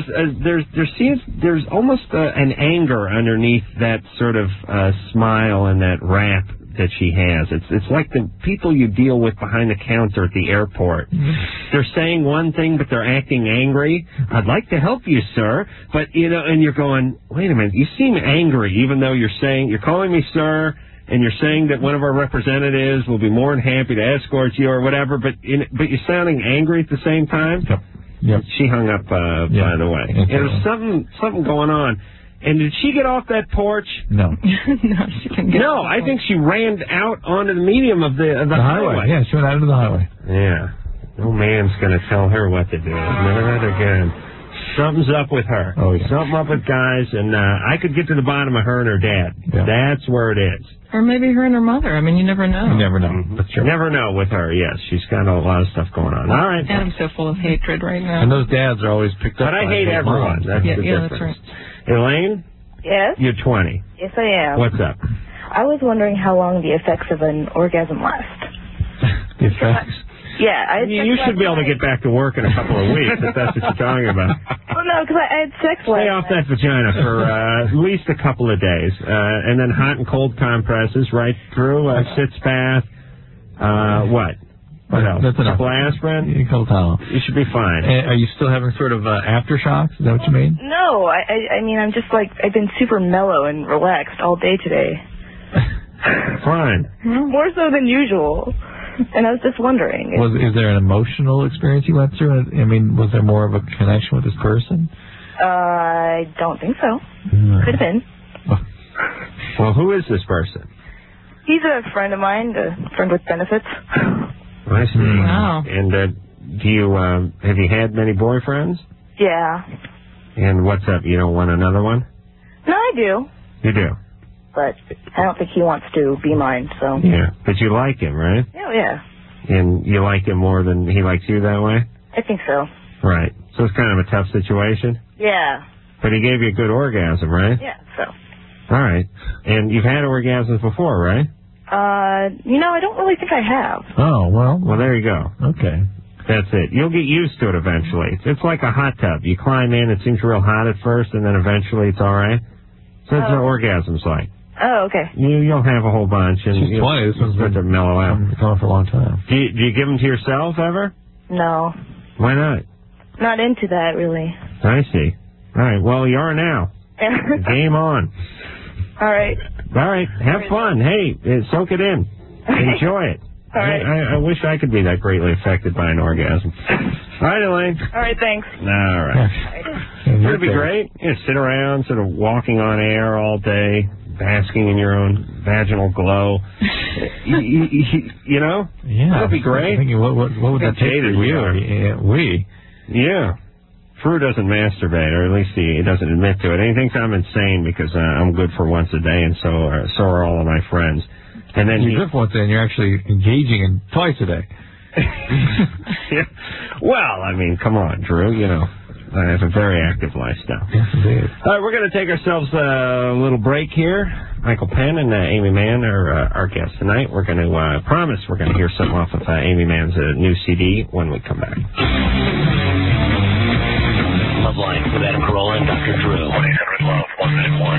there's almost an anger underneath that sort of smile and that rap that she has. It's like the people you deal with behind the counter at the airport. They're saying one thing, but they're acting angry. I'd like to help you, sir. But, and you're going, wait a minute, you seem angry, even though you're calling me sir, and you're saying that one of our representatives will be more than happy to escort you or whatever, but you're sounding angry at the same time. Yep. She hung up, by the way. And there's something going on. And did she get off that porch? No. No, she couldn't get off. No, I think she ran out onto the medium of the highway. Yeah, she went out into the highway. Yeah. No man's going to tell her what to do. Not again. Something's up with her. Oh, yeah. Something up with guys, and I could get to the bottom of her and her dad. Yeah. That's where it is. Or maybe her and her mother. I mean, you never know. You never know. That's true. Never know with her, yes. She's got a lot of stuff going on. All right. Adam's so full of hatred right now. And those dads are always picked up. But I hate everyone. That's the difference. That's right. Elaine? Yes? You're 20. Yes, I am. What's up? I was wondering how long the effects of an orgasm last. The effects? Yeah. You should be able to get back to work in a couple of weeks if that's what you're talking about. Well, no, because I had sex last Stay off that vagina for at least a couple of days. And then hot and cold compresses right through, sitz bath. What? What else? That's enough. A couple aspirin? A couple Tylenol. You should be fine. Are you still having sort of aftershocks? Is that what you mean? No, I mean, I'm just like, I've been super mellow and relaxed all day today. Fine. More so than usual. And I was just wondering. Is there an emotional experience you went through? I mean, was there more of a connection with this person? I don't think so. Could have been. Well, who is this person? He's a friend of mine, a friend with benefits. I see. Wow. And do you have you had many boyfriends? Yeah. And what's up? You don't want another one? No, I do. You do? But I don't think he wants to be mine, so. Yeah, but you like him, right? Oh, yeah. And you like him more than he likes you that way? I think so. Right. So it's kind of a tough situation? Yeah. But he gave you a good orgasm, right? Yeah, so. All right. And you've had orgasms before, right? I don't really think I have. Oh, well. Well, there you go. Okay. That's it. You'll get used to it eventually. It's like a hot tub. You climb in, it seems real hot at first, and then eventually it's all right. So that's what orgasm's like. Oh, okay. You'll have a whole bunch, and She's 20. This one's start to mellow out. Been going for a long time. Do you give them to yourself ever? No. Why not? Not into that, really. I see. All right. Well, you are now. Game on. All right. All right. Have fun. Hey, soak it in. Enjoy it. All right. I wish I could be that greatly affected by an orgasm. All right, Elaine. All right, thanks. All right. It'd be great. Sit around, sort of walking on air all day, basking in your own vaginal glow. You know? Yeah. That'd be great. Thinking, what would that take for you? Yeah. Drew doesn't masturbate, or at least he doesn't admit to it. And he thinks I'm insane because I'm good for once a day, and so are all of my friends. And then you're good for once a day, and you're actually engaging in twice a day. Yeah. Well, I mean, come on, Drew. I have a very active lifestyle. Yes, indeed. All right, we're going to take ourselves a little break here. Michael Penn and Amy Mann are our guests tonight. We're going to promise we're going to hear something off of Amy Mann's new CD when we come back. Love Line with Adam Carolla and Dr. Drew. 1-800-LOVE, 1 minute more.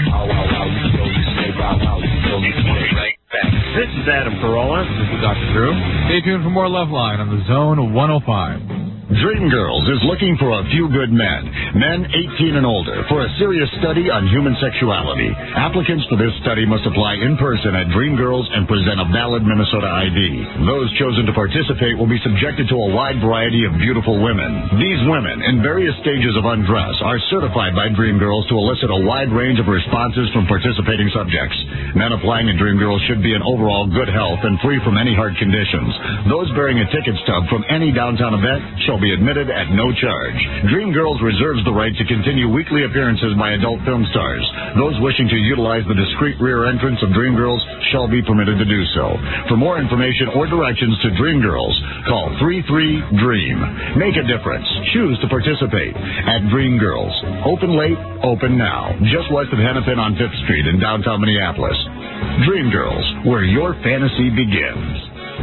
Right back. This is Adam Carolla. This is Dr. Drew. Stay tuned for more Love Line on the Zone 105. Dream Girls is looking for a few good men 18 and older, for a serious study on human sexuality. Applicants for this study must apply in person at Dream Girls and present a valid Minnesota ID. Those chosen to participate will be subjected to a wide variety of beautiful women. These women, in various stages of undress, are certified by Dream Girls to elicit a wide range of responses from participating subjects. Men applying at Dream Girls should be in overall good health and free from any heart conditions. Those bearing a ticket stub from any downtown event shall be admitted at no charge. Dream Girls reserves the right to continue weekly appearances by adult film stars. Those wishing to utilize the discreet rear entrance of Dream Girls shall be permitted to do so. For more information or directions to Dream Girls, Call 33-DREAM. Make a difference. Choose to participate at Dream Girls. Open late, open now. Just west of Hennepin on 5th Street in downtown Minneapolis. Dream Girls, where your fantasy begins.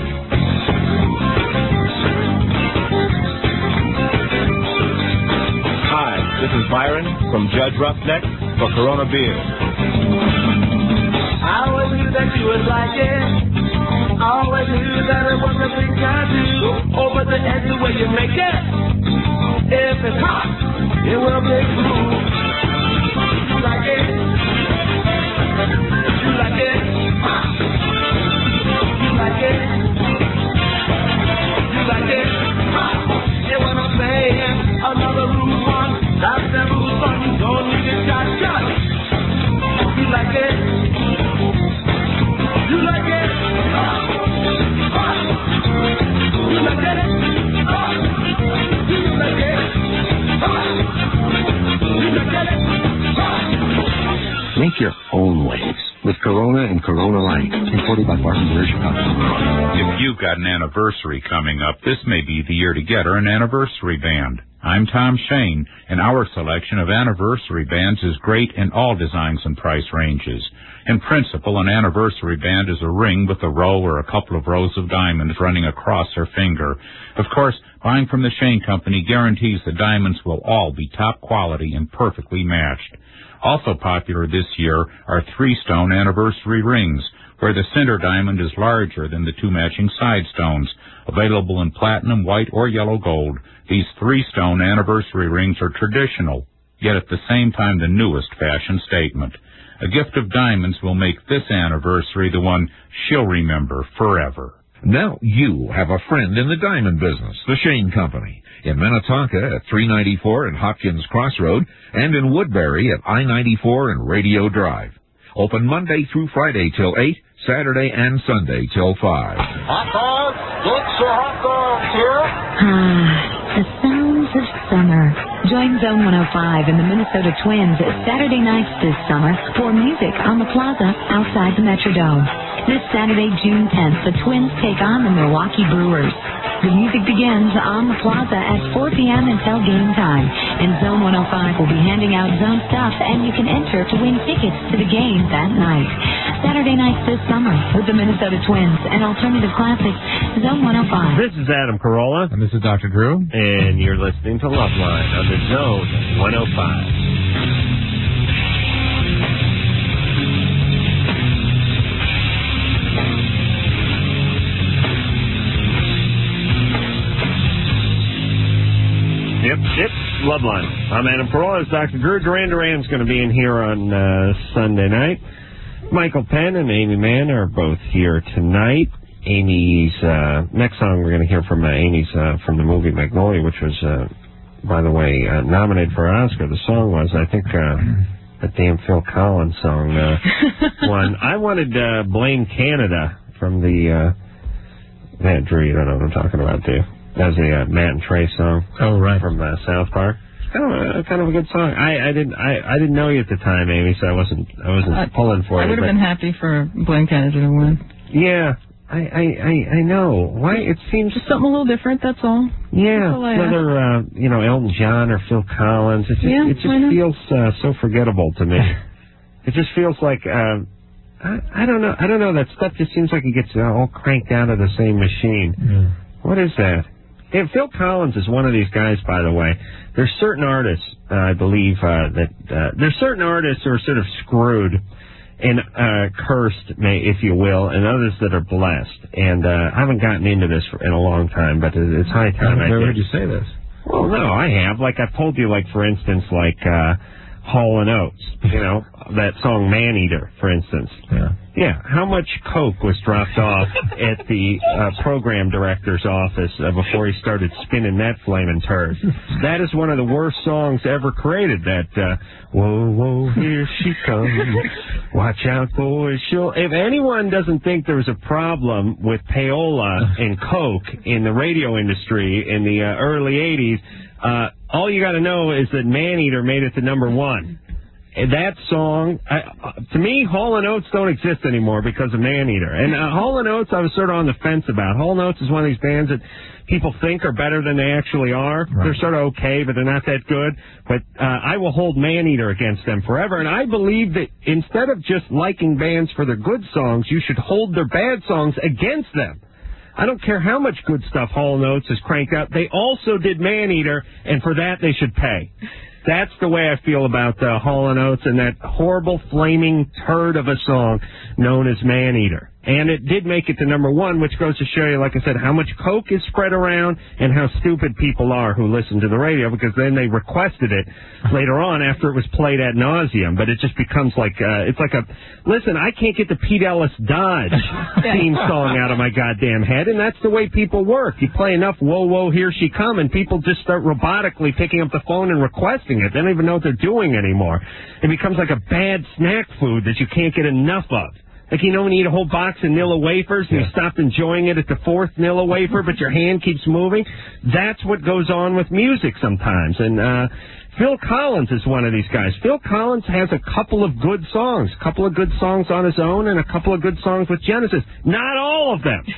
Hi, this is Byron from Judge Roughneck for Corona Beer. I always knew that you would like it. I always knew that it was a thing to do. Over the edge the way you make it. If it's hot, it will be cool. You like it? You like it? You like it? You like it? And when I'm saying another rule one, that's the rule one. You don't need it, shot. You like it? You like it? You like it? You like it? You like it? Make your own waves with Corona and Corona Light. Imported by Barton Beer, Chicago. If you've got an anniversary coming up, this may be the year to get her an anniversary band. I'm Tom Shane, and our selection of anniversary bands is great in all designs and price ranges. In principle, an anniversary band is a ring with a row or a couple of rows of diamonds running across her finger. Of course, buying from the Shane Company guarantees the diamonds will all be top quality and perfectly matched. Also popular this year are 3-stone anniversary rings, where the center diamond is larger than the 2 matching side stones. Available in platinum, white, or yellow gold, these 3-stone anniversary rings are traditional, yet at the same time the newest fashion statement. A gift of diamonds will make this anniversary the one she'll remember forever. Now you have a friend in the diamond business, the Shane Company. In Minnetonka at 394 and Hopkins Crossroad, and in Woodbury at I-94 and Radio Drive. Open Monday through Friday till 8, Saturday and Sunday till 5. Hot dogs? Get your hot dogs here. The sounds of summer. Join Zone 105 and the Minnesota Twins Saturday nights this summer for music on the plaza outside the Metrodome. This Saturday, June 10th, the Twins take on the Milwaukee Brewers. The music begins on the plaza at 4 p.m. until game time, and Zone 105 will be handing out zone stuff, and you can enter to win tickets to the game that night. Saturday nights this summer with the Minnesota Twins and Alternative Classics, Zone 105. This is Adam Carolla. And this is Dr. Drew. And you're listening to Loveline on the Zone 105. Yep, Loveline. I'm Adam Carolla. It's Dr. Drew. Duran Duran's going to be in here on Sunday night. Michael Penn and Amy Mann are both here tonight. Amy's next song we're going to hear from Amy's from the movie Magnolia, which was, by the way, nominated for an Oscar. The song was, I think, that damn Phil Collins song won. I wanted Blame Canada from the Drew, you don't know what I'm talking about, do you? That was a Matt and Trey song. Oh, right. From South Park. Kind of a good song. I didn't know you at the time, Amy, so I wasn't pulling for you. I would have been happy for Blame Canada to win. Yeah, I know. Why it seems just something a little different. That's all. Yeah, that's all whether Elton John or Phil Collins. It just feels so forgettable to me. It just feels like I don't know. That stuff just seems like it gets all cranked out of the same machine. Yeah. What is that? And Phil Collins is one of these guys, by the way. There's certain artists, I believe, there's certain artists who are sort of screwed and cursed, if you will, and others that are blessed. And I haven't gotten into this in a long time, but it's high time I did. Where would you say this? Well, no, I have. Like I've told you, like for instance, like Hall & Oates, that song Man-Eater, for instance. Yeah, how much coke was dropped off at the program director's office before he started spinning that flaming turd? That is one of the worst songs ever created, that, whoa, whoa, here she comes, watch out, boys, if anyone doesn't think there was a problem with payola and coke in the radio industry in the early 80s, all you got to know is that Man-Eater made it to number 1. that song, to me, Hall & Oates don't exist anymore because of Maneater. And Hall & Oates, I was sort of on the fence about. Hall & Oates is one of these bands that people think are better than they actually are. Right. They're sort of okay, but they're not that good. But I will hold Maneater against them forever. And I believe that instead of just liking bands for their good songs, you should hold their bad songs against them. I don't care how much good stuff Hall & Oates has cranked out. They also did Maneater, and for that they should pay. That's the way I feel about Hall & Oates and that horrible, flaming turd of a song known as Maneater. And it did make it to number one, which goes to show you, like I said, how much coke is spread around and how stupid people are who listen to the radio, because then they requested it later on after it was played ad nauseum. But it just becomes like, it's like listen, I can't get the Pete Ellis Dodge theme song out of my goddamn head, and that's the way people work. You play enough Whoa, Whoa, Here She Come, and people just start robotically picking up the phone and requesting it. They don't even know what they're doing anymore. It becomes like a bad snack food that you can't get enough of. Like, you know, when you eat a whole box of Nilla wafers and you stopped enjoying it at the fourth Nilla wafer, but your hand keeps moving? That's what goes on with music sometimes. And Phil Collins is one of these guys. Phil Collins has a couple of good songs on his own and a couple of good songs with Genesis. Not all of them.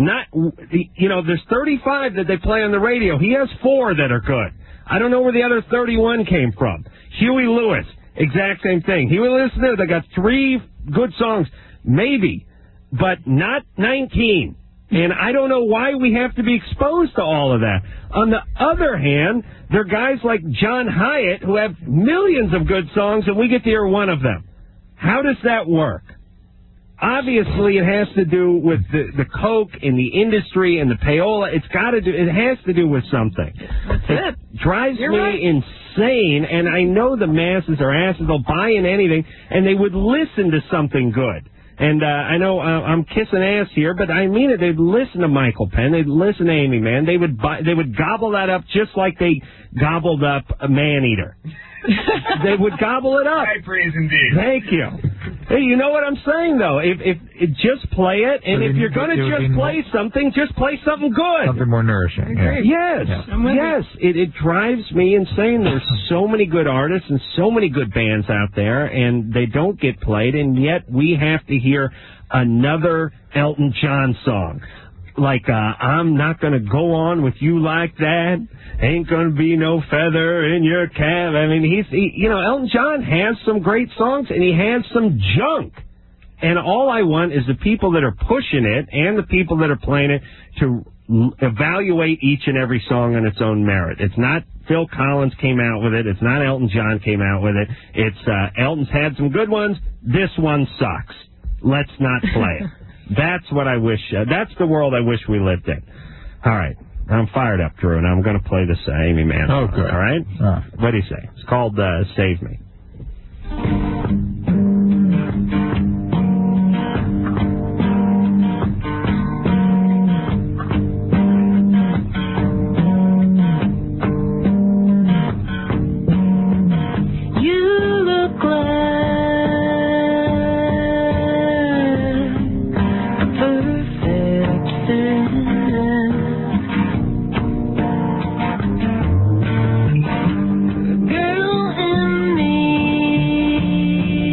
There's 35 that they play on the radio. He has 4 that are good. I don't know where the other 31 came from. Huey Lewis, exact same thing. Huey Lewis, they got 3 good songs. Maybe, but not 19. And I don't know why we have to be exposed to all of that. On the other hand, there are guys like John Hyatt who have millions of good songs, and we get to hear one of them. How does that work? Obviously, it has to do with the coke in the industry and the payola. It has to do with something. It drives me insane, and I know the masses are asses. They'll buy in anything, and they would listen to something good. And I know I'm kissing ass here, but I mean it. They'd listen to Michael Penn. They'd listen to Amy Mann. They would gobble that up just like they gobbled up a Maneater. They would gobble it up. High praise indeed. Thank you. Hey, you know what I'm saying, though? If just play it, and if you're going to just play something, just play something good. Something more nourishing. Yeah. Yes. It drives me insane. There's so many good artists and so many good bands out there, and they don't get played, and yet we have to hear another Elton John song. Like, I'm not going to go on with you like that. Ain't going to be no feather in your cap. I mean, Elton John has some great songs, and he has some junk. And all I want is the people that are pushing it and the people that are playing it to evaluate each and every song on its own merit. It's not Phil Collins came out with it. It's not Elton John came out with it. It's Elton's had some good ones. This one sucks. Let's not play it. That's what I wish. That's the world I wish we lived in. All right. I'm fired up, Drew, and I'm going to play this Amy Mann song. Oh, good. All right? What do you say? It's called Save Me. Girl in me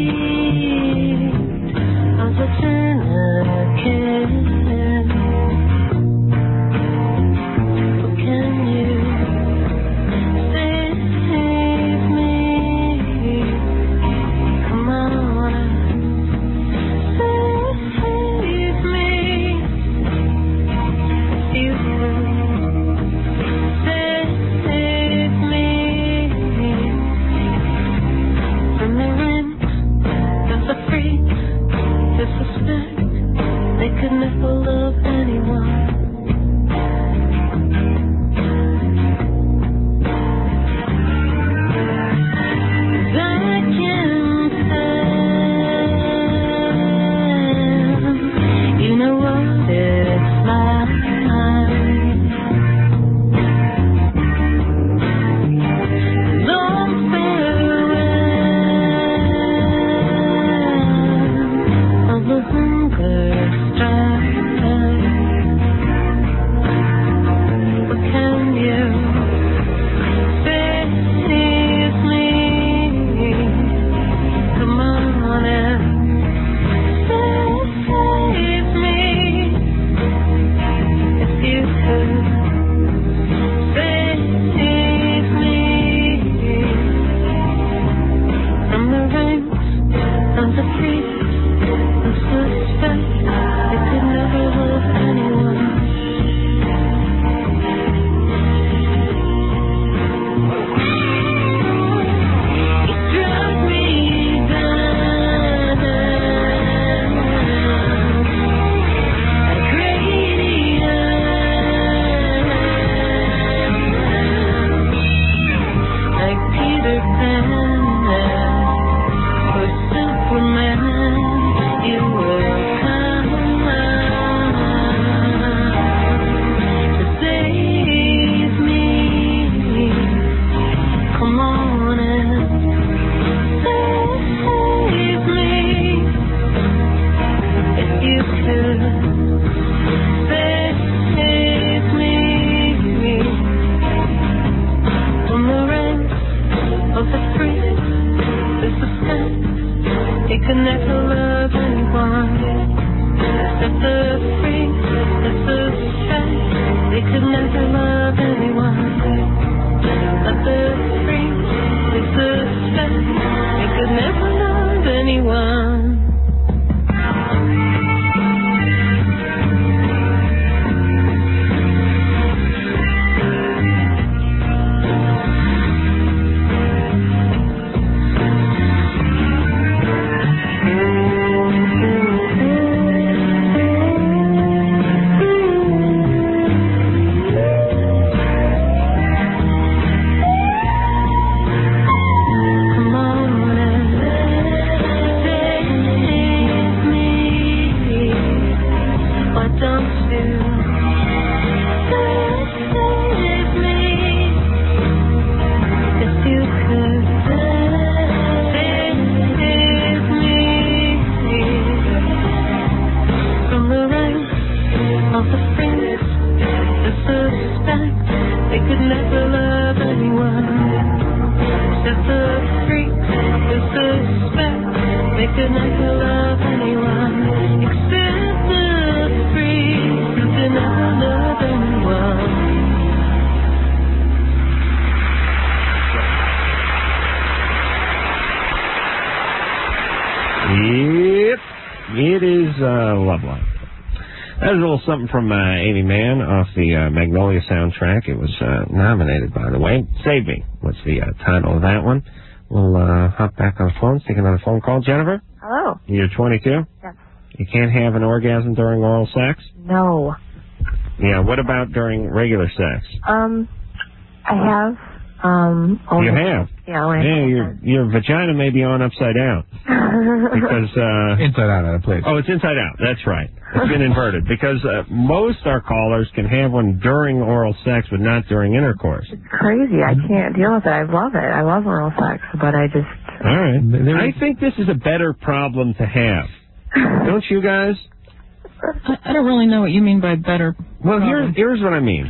Love Life. That was a little something from Amy Mann off the Magnolia soundtrack. It was nominated, by the way. Save Me was the title of that one. We'll hop back on the phone, take another phone call. Jennifer? Hello. You're 22? Yes. You can't have an orgasm during oral sex? No. Yeah, what about during regular sex? I have. You have? Yeah, your vagina may be on upside down. Because inside out, I played. Oh, it's inside out. That's right. It's been inverted. Because most our callers can have one during oral sex, but not during intercourse. Crazy. I can't deal with it. I love it. I love oral sex, but I just... All right. I think this is a better problem to have. Don't you guys? I don't really know what you mean by better. Well, here's what I mean.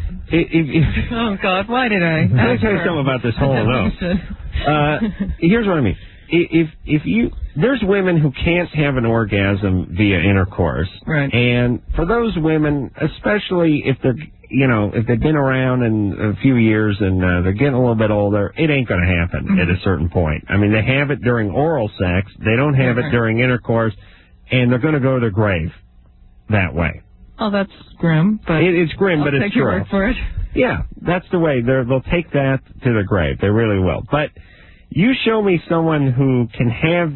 Oh, God, why did I? Let me tell you something about this whole no. Here's what I mean. If you, there's women who can't have an orgasm via intercourse. Right. And for those women, especially if they're, if they've been around in a few years and they're getting a little bit older, it ain't going to happen at a certain point. I mean, they have it during oral sex. They don't have it during intercourse. And they're going to go to their grave that way. Oh, that's grim, but it's grim, but it's take your true. word for it. Yeah, that's the way. They'll take that to the grave. They really will. But you show me someone who can have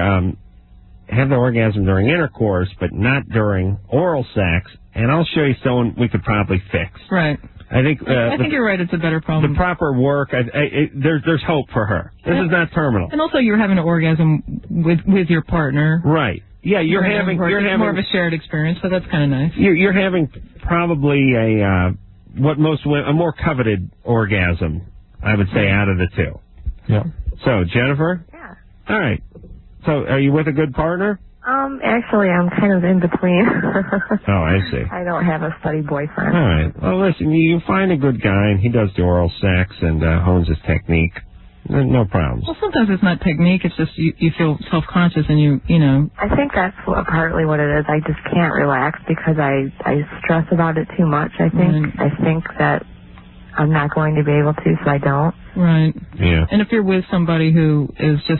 the orgasm during intercourse, but not during oral sex, and I'll show you someone we could probably fix. Right. I think you're right. It's a better problem. The proper work. There's hope for her. This is not terminal. And also, you're having an orgasm with your partner. Right. Yeah, you're having more of a shared experience, so that's kind of nice. You're having probably a more coveted orgasm, I would say, out of the two. Yeah. So, Jennifer? Yeah. All right. So, are you with a good partner? Actually, I'm kind of in between. Oh, I see. I don't have a steady boyfriend. All right. Well, listen, you find a good guy, and he does the oral sex and hones his technique. No problems. Well, sometimes it's not technique. It's just you feel self-conscious and you know. I think that's partly what it is. I just can't relax because I stress about it too much, I think. I think that I'm not going to be able to, so I don't. Right. Yeah. And if you're with somebody who is just,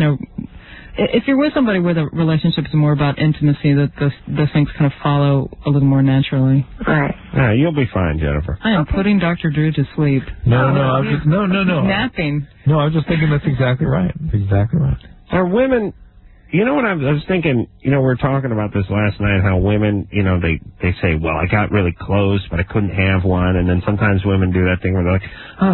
if you're with somebody where the relationship is more about intimacy, that those things kind of follow a little more naturally. Right. Yeah, you'll be fine, Jennifer. I am putting Dr. Drew to sleep. No. Napping. No, I was just thinking that's exactly right. That's exactly right. Are women... You know what I was thinking? We were talking about this last night, how women, they say, well, I got really close, but I couldn't have one. And then sometimes women do that thing where they're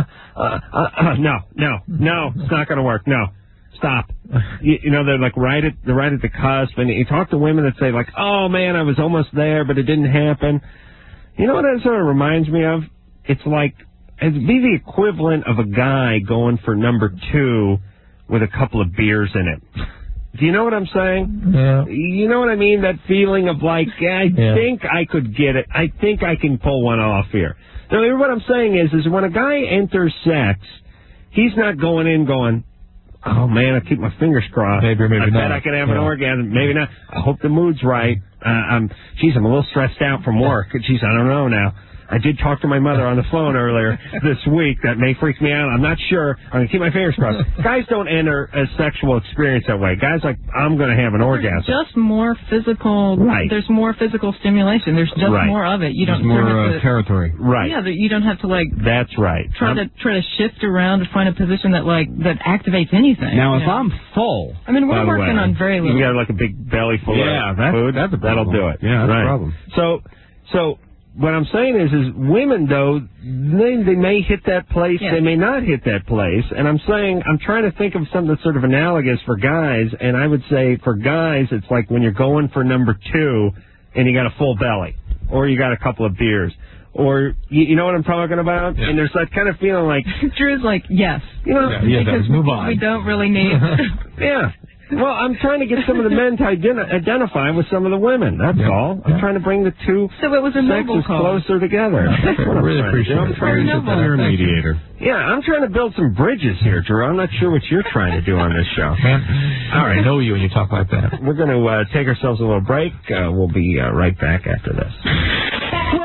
like, no, it's not going to work. No, stop. They're like right at the cusp. And you talk to women that say like, oh man, I was almost there, but it didn't happen. You know what that sort of reminds me of? It's like, it'd be the equivalent of a guy going for number 2 with a couple of beers in it. Do you know what I'm saying? Yeah. You know what I mean? That feeling of like, think I could get it. I think I can pull one off here. Now, what I'm saying is when a guy enters sex, he's not going in going, oh man, I keep my fingers crossed. Maybe I not. bet I can have an orgasm. Maybe not. I hope the mood's right. I'm a little stressed out from work. Geez, I don't know now. I did talk to my mother on the phone earlier this week. That may freak me out. I'm not sure. I'm going to keep my fingers crossed. Guys don't enter a sexual experience that way. Guys like, I'm going to have an orgasm. There's just more physical. Right. There's more physical stimulation. There's just more of it. You don't more territory. Right. Yeah, you don't have to That's right. Try to shift around to find a position that activates anything. Now, if I'm full, I mean, we're working on very little. You got like a big belly full of food. That'll do it. Yeah, that's a problem. So. What I'm saying is women, though, they may hit that place, they may not hit that place, and I'm trying to think of something that's sort of analogous for guys, and I would say for guys, it's like when you're going for number 2, and you got a full belly, or you got a couple of beers, or, you know what I'm talking about? Yeah. And there's that kind of feeling like... Drew's like, yes. Because move on. We don't really need... Yeah. Well, I'm trying to get some of the men to identify with some of the women. That's all. I'm trying to bring the two sexes closer together. That's what I really appreciate. I'm trying to be a mediator. Yeah, I'm trying to build some bridges here, Drew. I'm not sure what you're trying to do on this show. All right, I know you when you talk like that. We're going to take ourselves a little break. We'll be right back after this. Once again,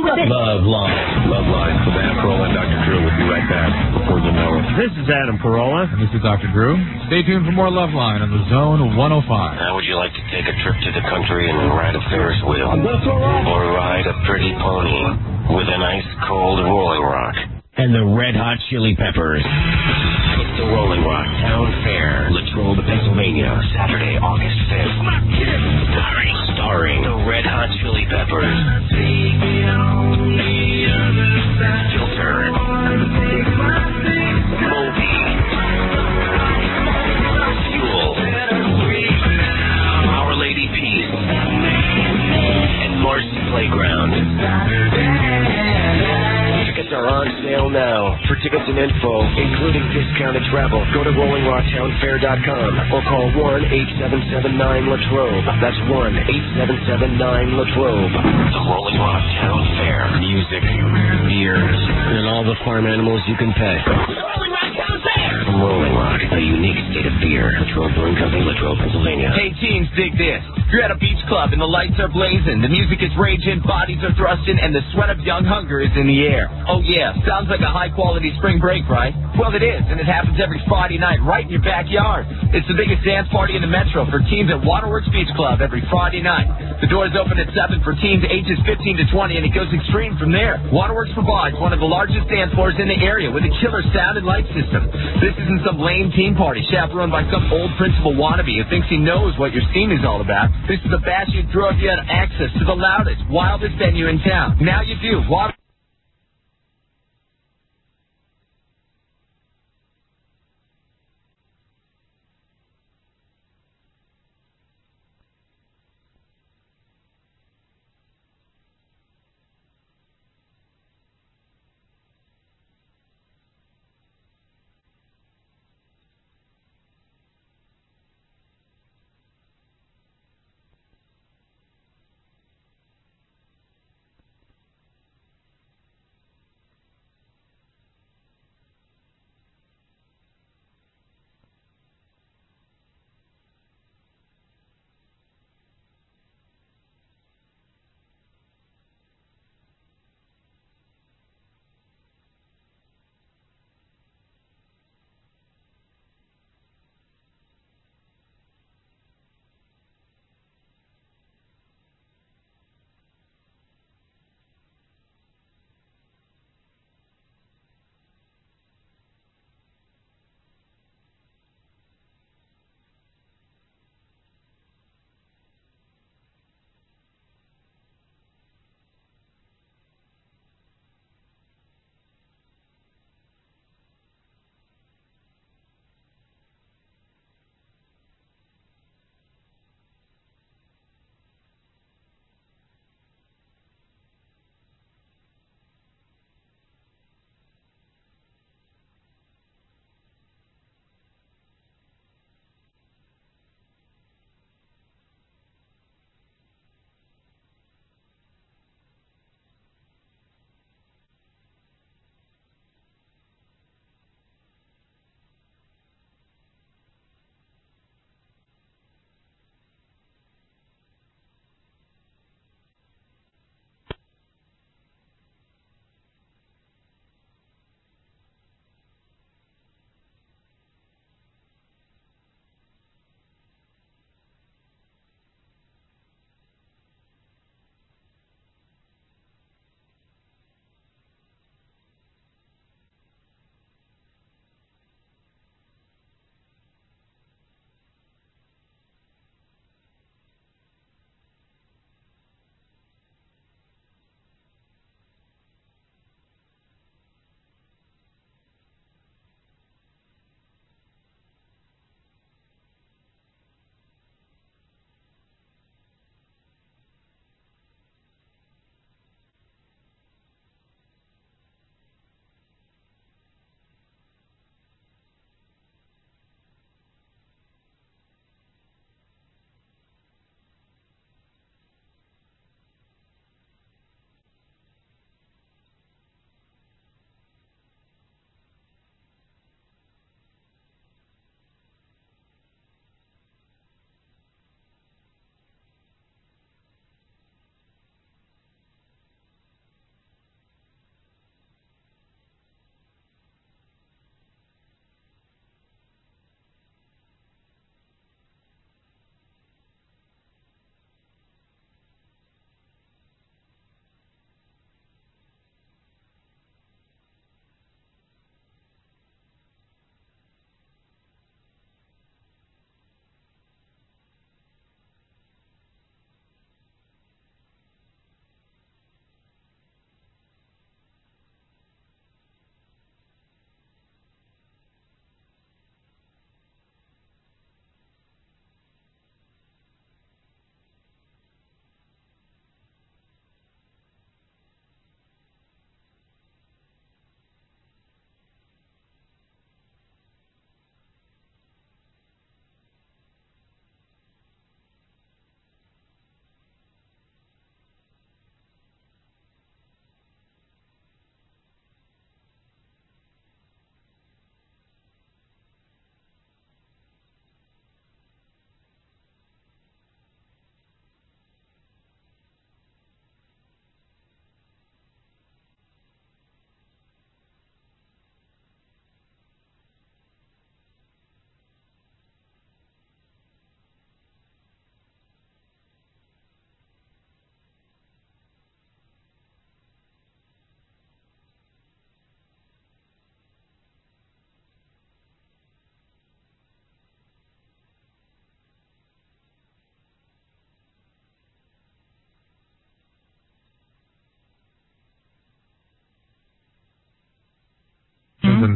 Loveline with Adam Carolla and Dr. Drew. We'll be right back before you know it. This is Adam Carolla. And this is Dr. Drew. Stay tuned for more Loveline on the Zone 105. How would you like to take a trip to the country and ride a Ferris wheel? That's all right. Or ride a pretty pony with an ice-cold Rolling Rock? And the Red Hot Chili Peppers. It's the Rolling Rock Town Fair, Latrobe, Pennsylvania, Saturday, August 5th. Starring the Red Hot Chili Peppers. Filter. Moby. Fuel. Our Lady Peace. And Marcy Playground. Tickets are on sale now. For tickets and info, including discounted travel, go to RollingRockTownFair.com or call 1-8779-LaTrobe. That's 1-8779-LaTrobe. The Rolling Rock Town Fair. Music, beers, and all the farm animals you can pet. Rolling Rock Town Fair! Rolling Rock, a unique state of beer. Latrobe Brewing Company, Latrobe, Pennsylvania. Hey teens, dig this. You're at a beach club and the lights are blazing, the music is raging, bodies are thrusting, and the sweat of young hunger is in the air. Oh yeah, sounds like a high-quality spring break, right? Well, it is, and it happens every Friday night right in your backyard. It's the biggest dance party in the metro for teens at Waterworks Beach Club every Friday night. The doors open at 7 for teens ages 15 to 20, and it goes extreme from there. Waterworks provides one of the largest dance floors in the area with a killer sound and light system. This isn't some lame teen party chaperoned by some old principal wannabe who thinks he knows what your scene is all about. This is a bash you throw if you had access to the loudest, wildest venue in town. Now you do.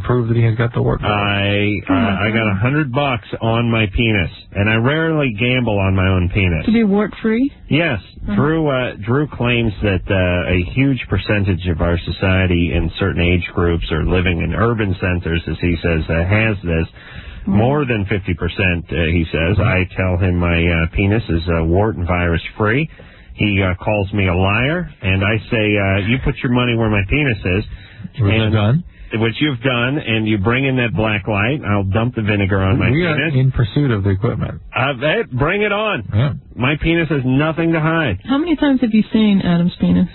prove that he has got the work. I got $100 on my penis, and I rarely gamble on my own penis. To be wart-free? Yes. Drew claims that a huge percentage of our society in certain age groups or living in urban centers, as he says, has this. More than 50%, he says. I tell him my penis is wart and virus free. He calls me a liar, and I say, you put your money where my penis is. Which you've done, and you bring in that black light. I'll dump the vinegar on my penis. We are in pursuit of the equipment. Bring it on. Yeah. My penis has nothing to hide. How many times have you seen Adam's penis?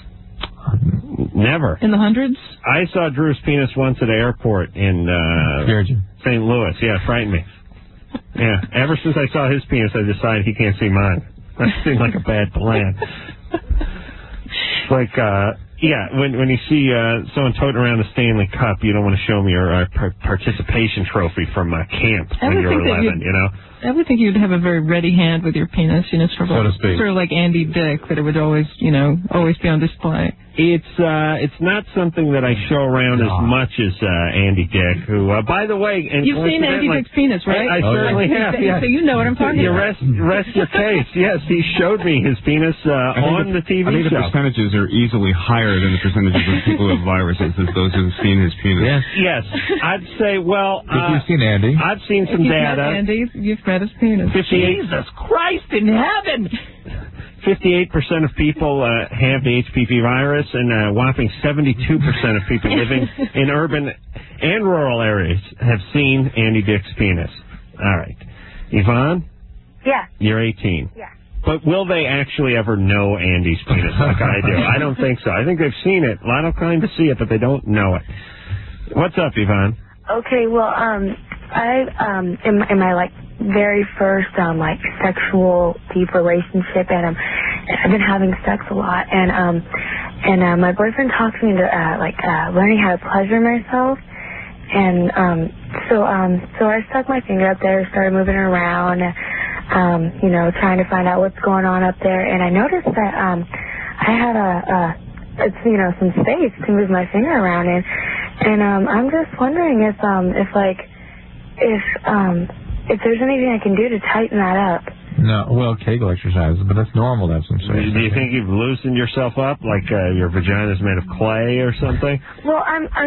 Never. In the hundreds? I saw Drew's penis once at an airport in St. Louis. Yeah, it frightened me. Yeah, ever since I saw his penis, I decided he can't see mine. That seemed like a bad plan. It's like, when you see someone toting around the Stanley Cup, you don't want to show me your participation trophy from camp when you're 11, you know? I would think you'd have a very ready hand with your penis, you know, so to speak. Sort of like Andy Dick, that it would always, always be on display. It's not something that I show around as much as Andy Dick, who, by the way... And you've seen Andy Dick's penis, right? I certainly have, yeah. So you know what I'm talking about. Rest your case. Yes, he showed me his penis on the TV I think show. the percentages are easily higher than the percentages of people who have viruses as those who've seen his penis. Yes. I'd say, well... if you've seen Andy... I've seen some data. You've met his penis. Jesus Christ in heaven! 58% of people have the HPV virus, and a whopping 72% of people living in urban and rural areas have seen Andy Dick's penis. All right. Yvonne? Yeah. You're 18. Yeah. But will they actually ever know Andy's penis like I do? I don't think so. I think they've seen it. A lot of kind to see it, but they don't know it. What's up, Yvonne? Okay, well, I in my very first sexual deep relationship, and I've been having sex a lot, and my boyfriend talked me into learning how to pleasure myself, and so I stuck my finger up there, started moving around, trying to find out what's going on up there, and I noticed that I had some space to move my finger around in, and I'm just wondering if there's anything I can do to tighten that up. No, well, Kegel exercises, but that's normal to have some space. Do you think you've loosened yourself up, like your vagina's made of clay or something? Well,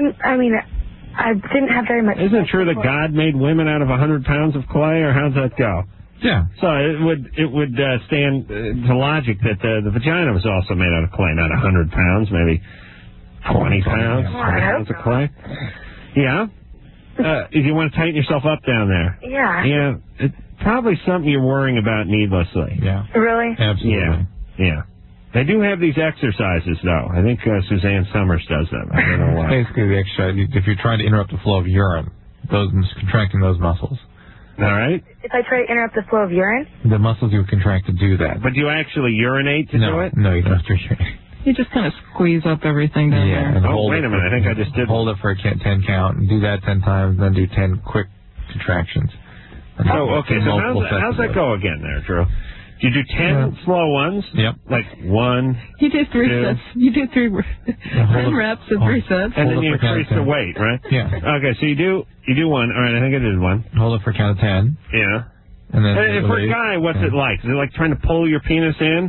I didn't have very much. Isn't it true that God made women out of 100 pounds of clay, or how's that go? Yeah. So it would stand to logic that the vagina was also made out of clay, not 100 pounds, maybe 20 pounds, 20 pounds of clay. Yeah. If you want to tighten yourself up down there. Yeah. Yeah. It's probably something you're worrying about needlessly. Yeah. Really? Absolutely. Yeah. They do have these exercises, though. I think Suzanne Summers does them. I don't know why. Basically, the exercise, if you're trying to interrupt the flow of urine, contracting those muscles. All right. If I try to interrupt the flow of urine? The muscles you would contract to do that. But do you actually urinate to do it? No, you don't have to urinate. You just kind of squeeze up everything down there. And wait a minute. I think I just did. Hold it for a 10 count, and do that 10 times, then do 10 quick contractions. So how's that go again there, Drew? Do you do 10 slow ones? Yep. Like 1, You do 3 sets. You do 3 reps of 3 sets. And then you increase the weight, right? Yeah. Okay, so you do 1. All right, I think I did 1. Hold it for a count of 10. Yeah. And then for a guy, what's it like? Is it like trying to pull your penis in?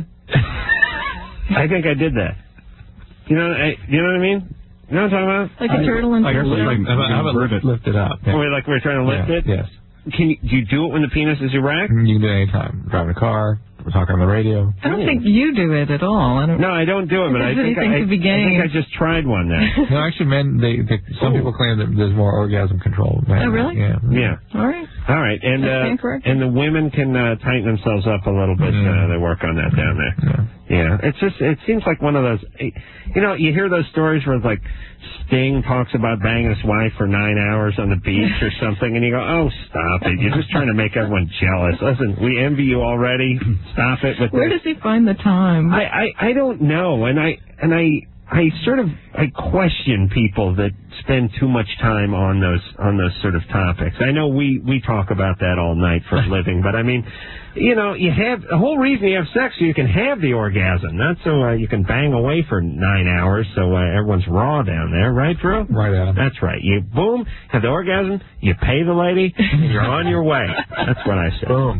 I think I did that. You know what I mean? You know what I'm talking about? Like a turtle and How about lift it up? Yeah. Like we're trying to lift it? Yes. Do you do it when the penis is erect? You can do it anytime. Driving a car, we're talking on the radio. I don't think you do it at all. No, I don't do it, but I think I just tried one there. No, actually, men, some people claim that there's more orgasm control. Oh, really? Yeah. All right. All right, and the women can tighten themselves up a little bit. They work on that down there. Yeah, it seems like one of those. You hear those stories where it's like Sting talks about banging his wife for 9 hours on the beach or something, and you go, "Oh, stop it! You're just trying to make everyone jealous." Listen, we envy you already. Stop it with Where does he find the time? I don't know, and I I question people that spend too much time on those sort of topics. I know we talk about that all night for a living, but I mean, you know, you have the whole reason you have sex so you can have the orgasm, not so you can bang away for 9 hours so everyone's raw down there, right, Drew? Right, Adam. That's right. You boom, have the orgasm, you pay the lady, and you're on your way. That's what I said. Boom.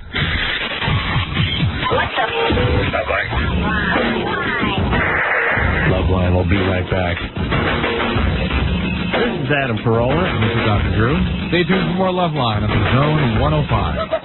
What's up? Loveline will be right back. This is Adam Carolla. This is Dr. Drew. Stay tuned for more Loveline on the Zone 105.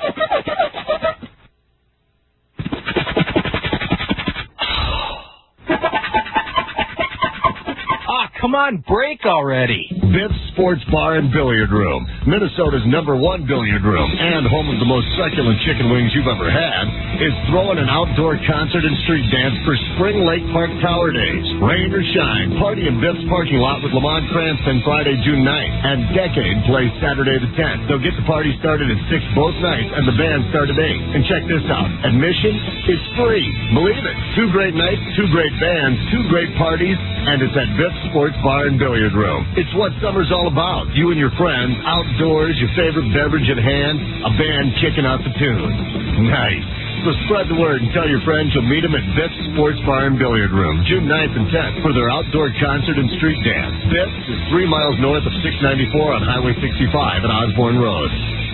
Come on, break already. Biff's Sports Bar and Billiard Room, Minnesota's #1 billiard room and home of the most succulent chicken wings you've ever had, is throwing an outdoor concert and street dance for Spring Lake Park Tower Days. Rain or shine, party in Biff's parking lot with Lamont Cranston Friday, June 9th, and Decade plays Saturday the 10th. They'll get the party started at 6 both nights, and the band start at 8. And check this out, admission is free. Believe it. 2 great nights, 2 great bands, 2 great parties, and it's at Biff's Sports Bar and Billiard Room. It's what summer's all about. You and your friends, outdoors, your favorite beverage at hand, a band kicking out the tune. Nice. So spread the word and tell your friends you'll meet them at Biff's Sports Bar and Billiard Room, June 9th and 10th, for their outdoor concert and street dance. Biff's is 3 miles north of 694 on Highway 65 at Osborne Road.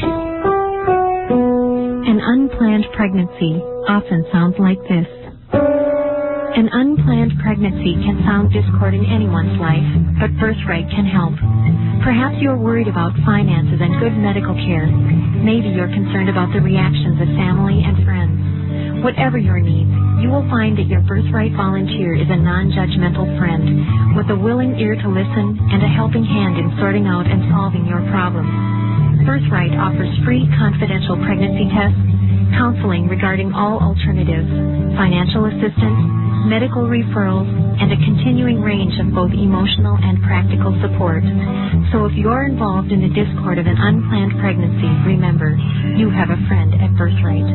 An unplanned pregnancy often sounds like this. An unplanned pregnancy can sound discord in anyone's life, but Birthright can help. Perhaps you're worried about finances and good medical care. Maybe you're concerned about the reactions of family and friends. Whatever your needs, you will find that your Birthright volunteer is a non-judgmental friend with a willing ear to listen and a helping hand in sorting out and solving your problems. Birthright offers free confidential pregnancy tests, counseling regarding all alternatives, financial assistance, medical referrals, and a continuing range of both emotional and practical support. So if you're involved in the discord of an unplanned pregnancy, remember, you have a friend at Birthright.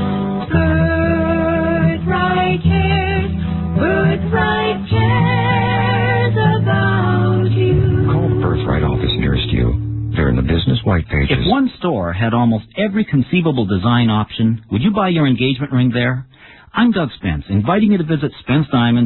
Birthright cares. Birthright cares about you. Call the Birthright office nearest you. They're in the business white pages. If one store had almost every conceivable design option, would you buy your engagement ring there? I'm Doug Spence, inviting you to visit Spence Diamonds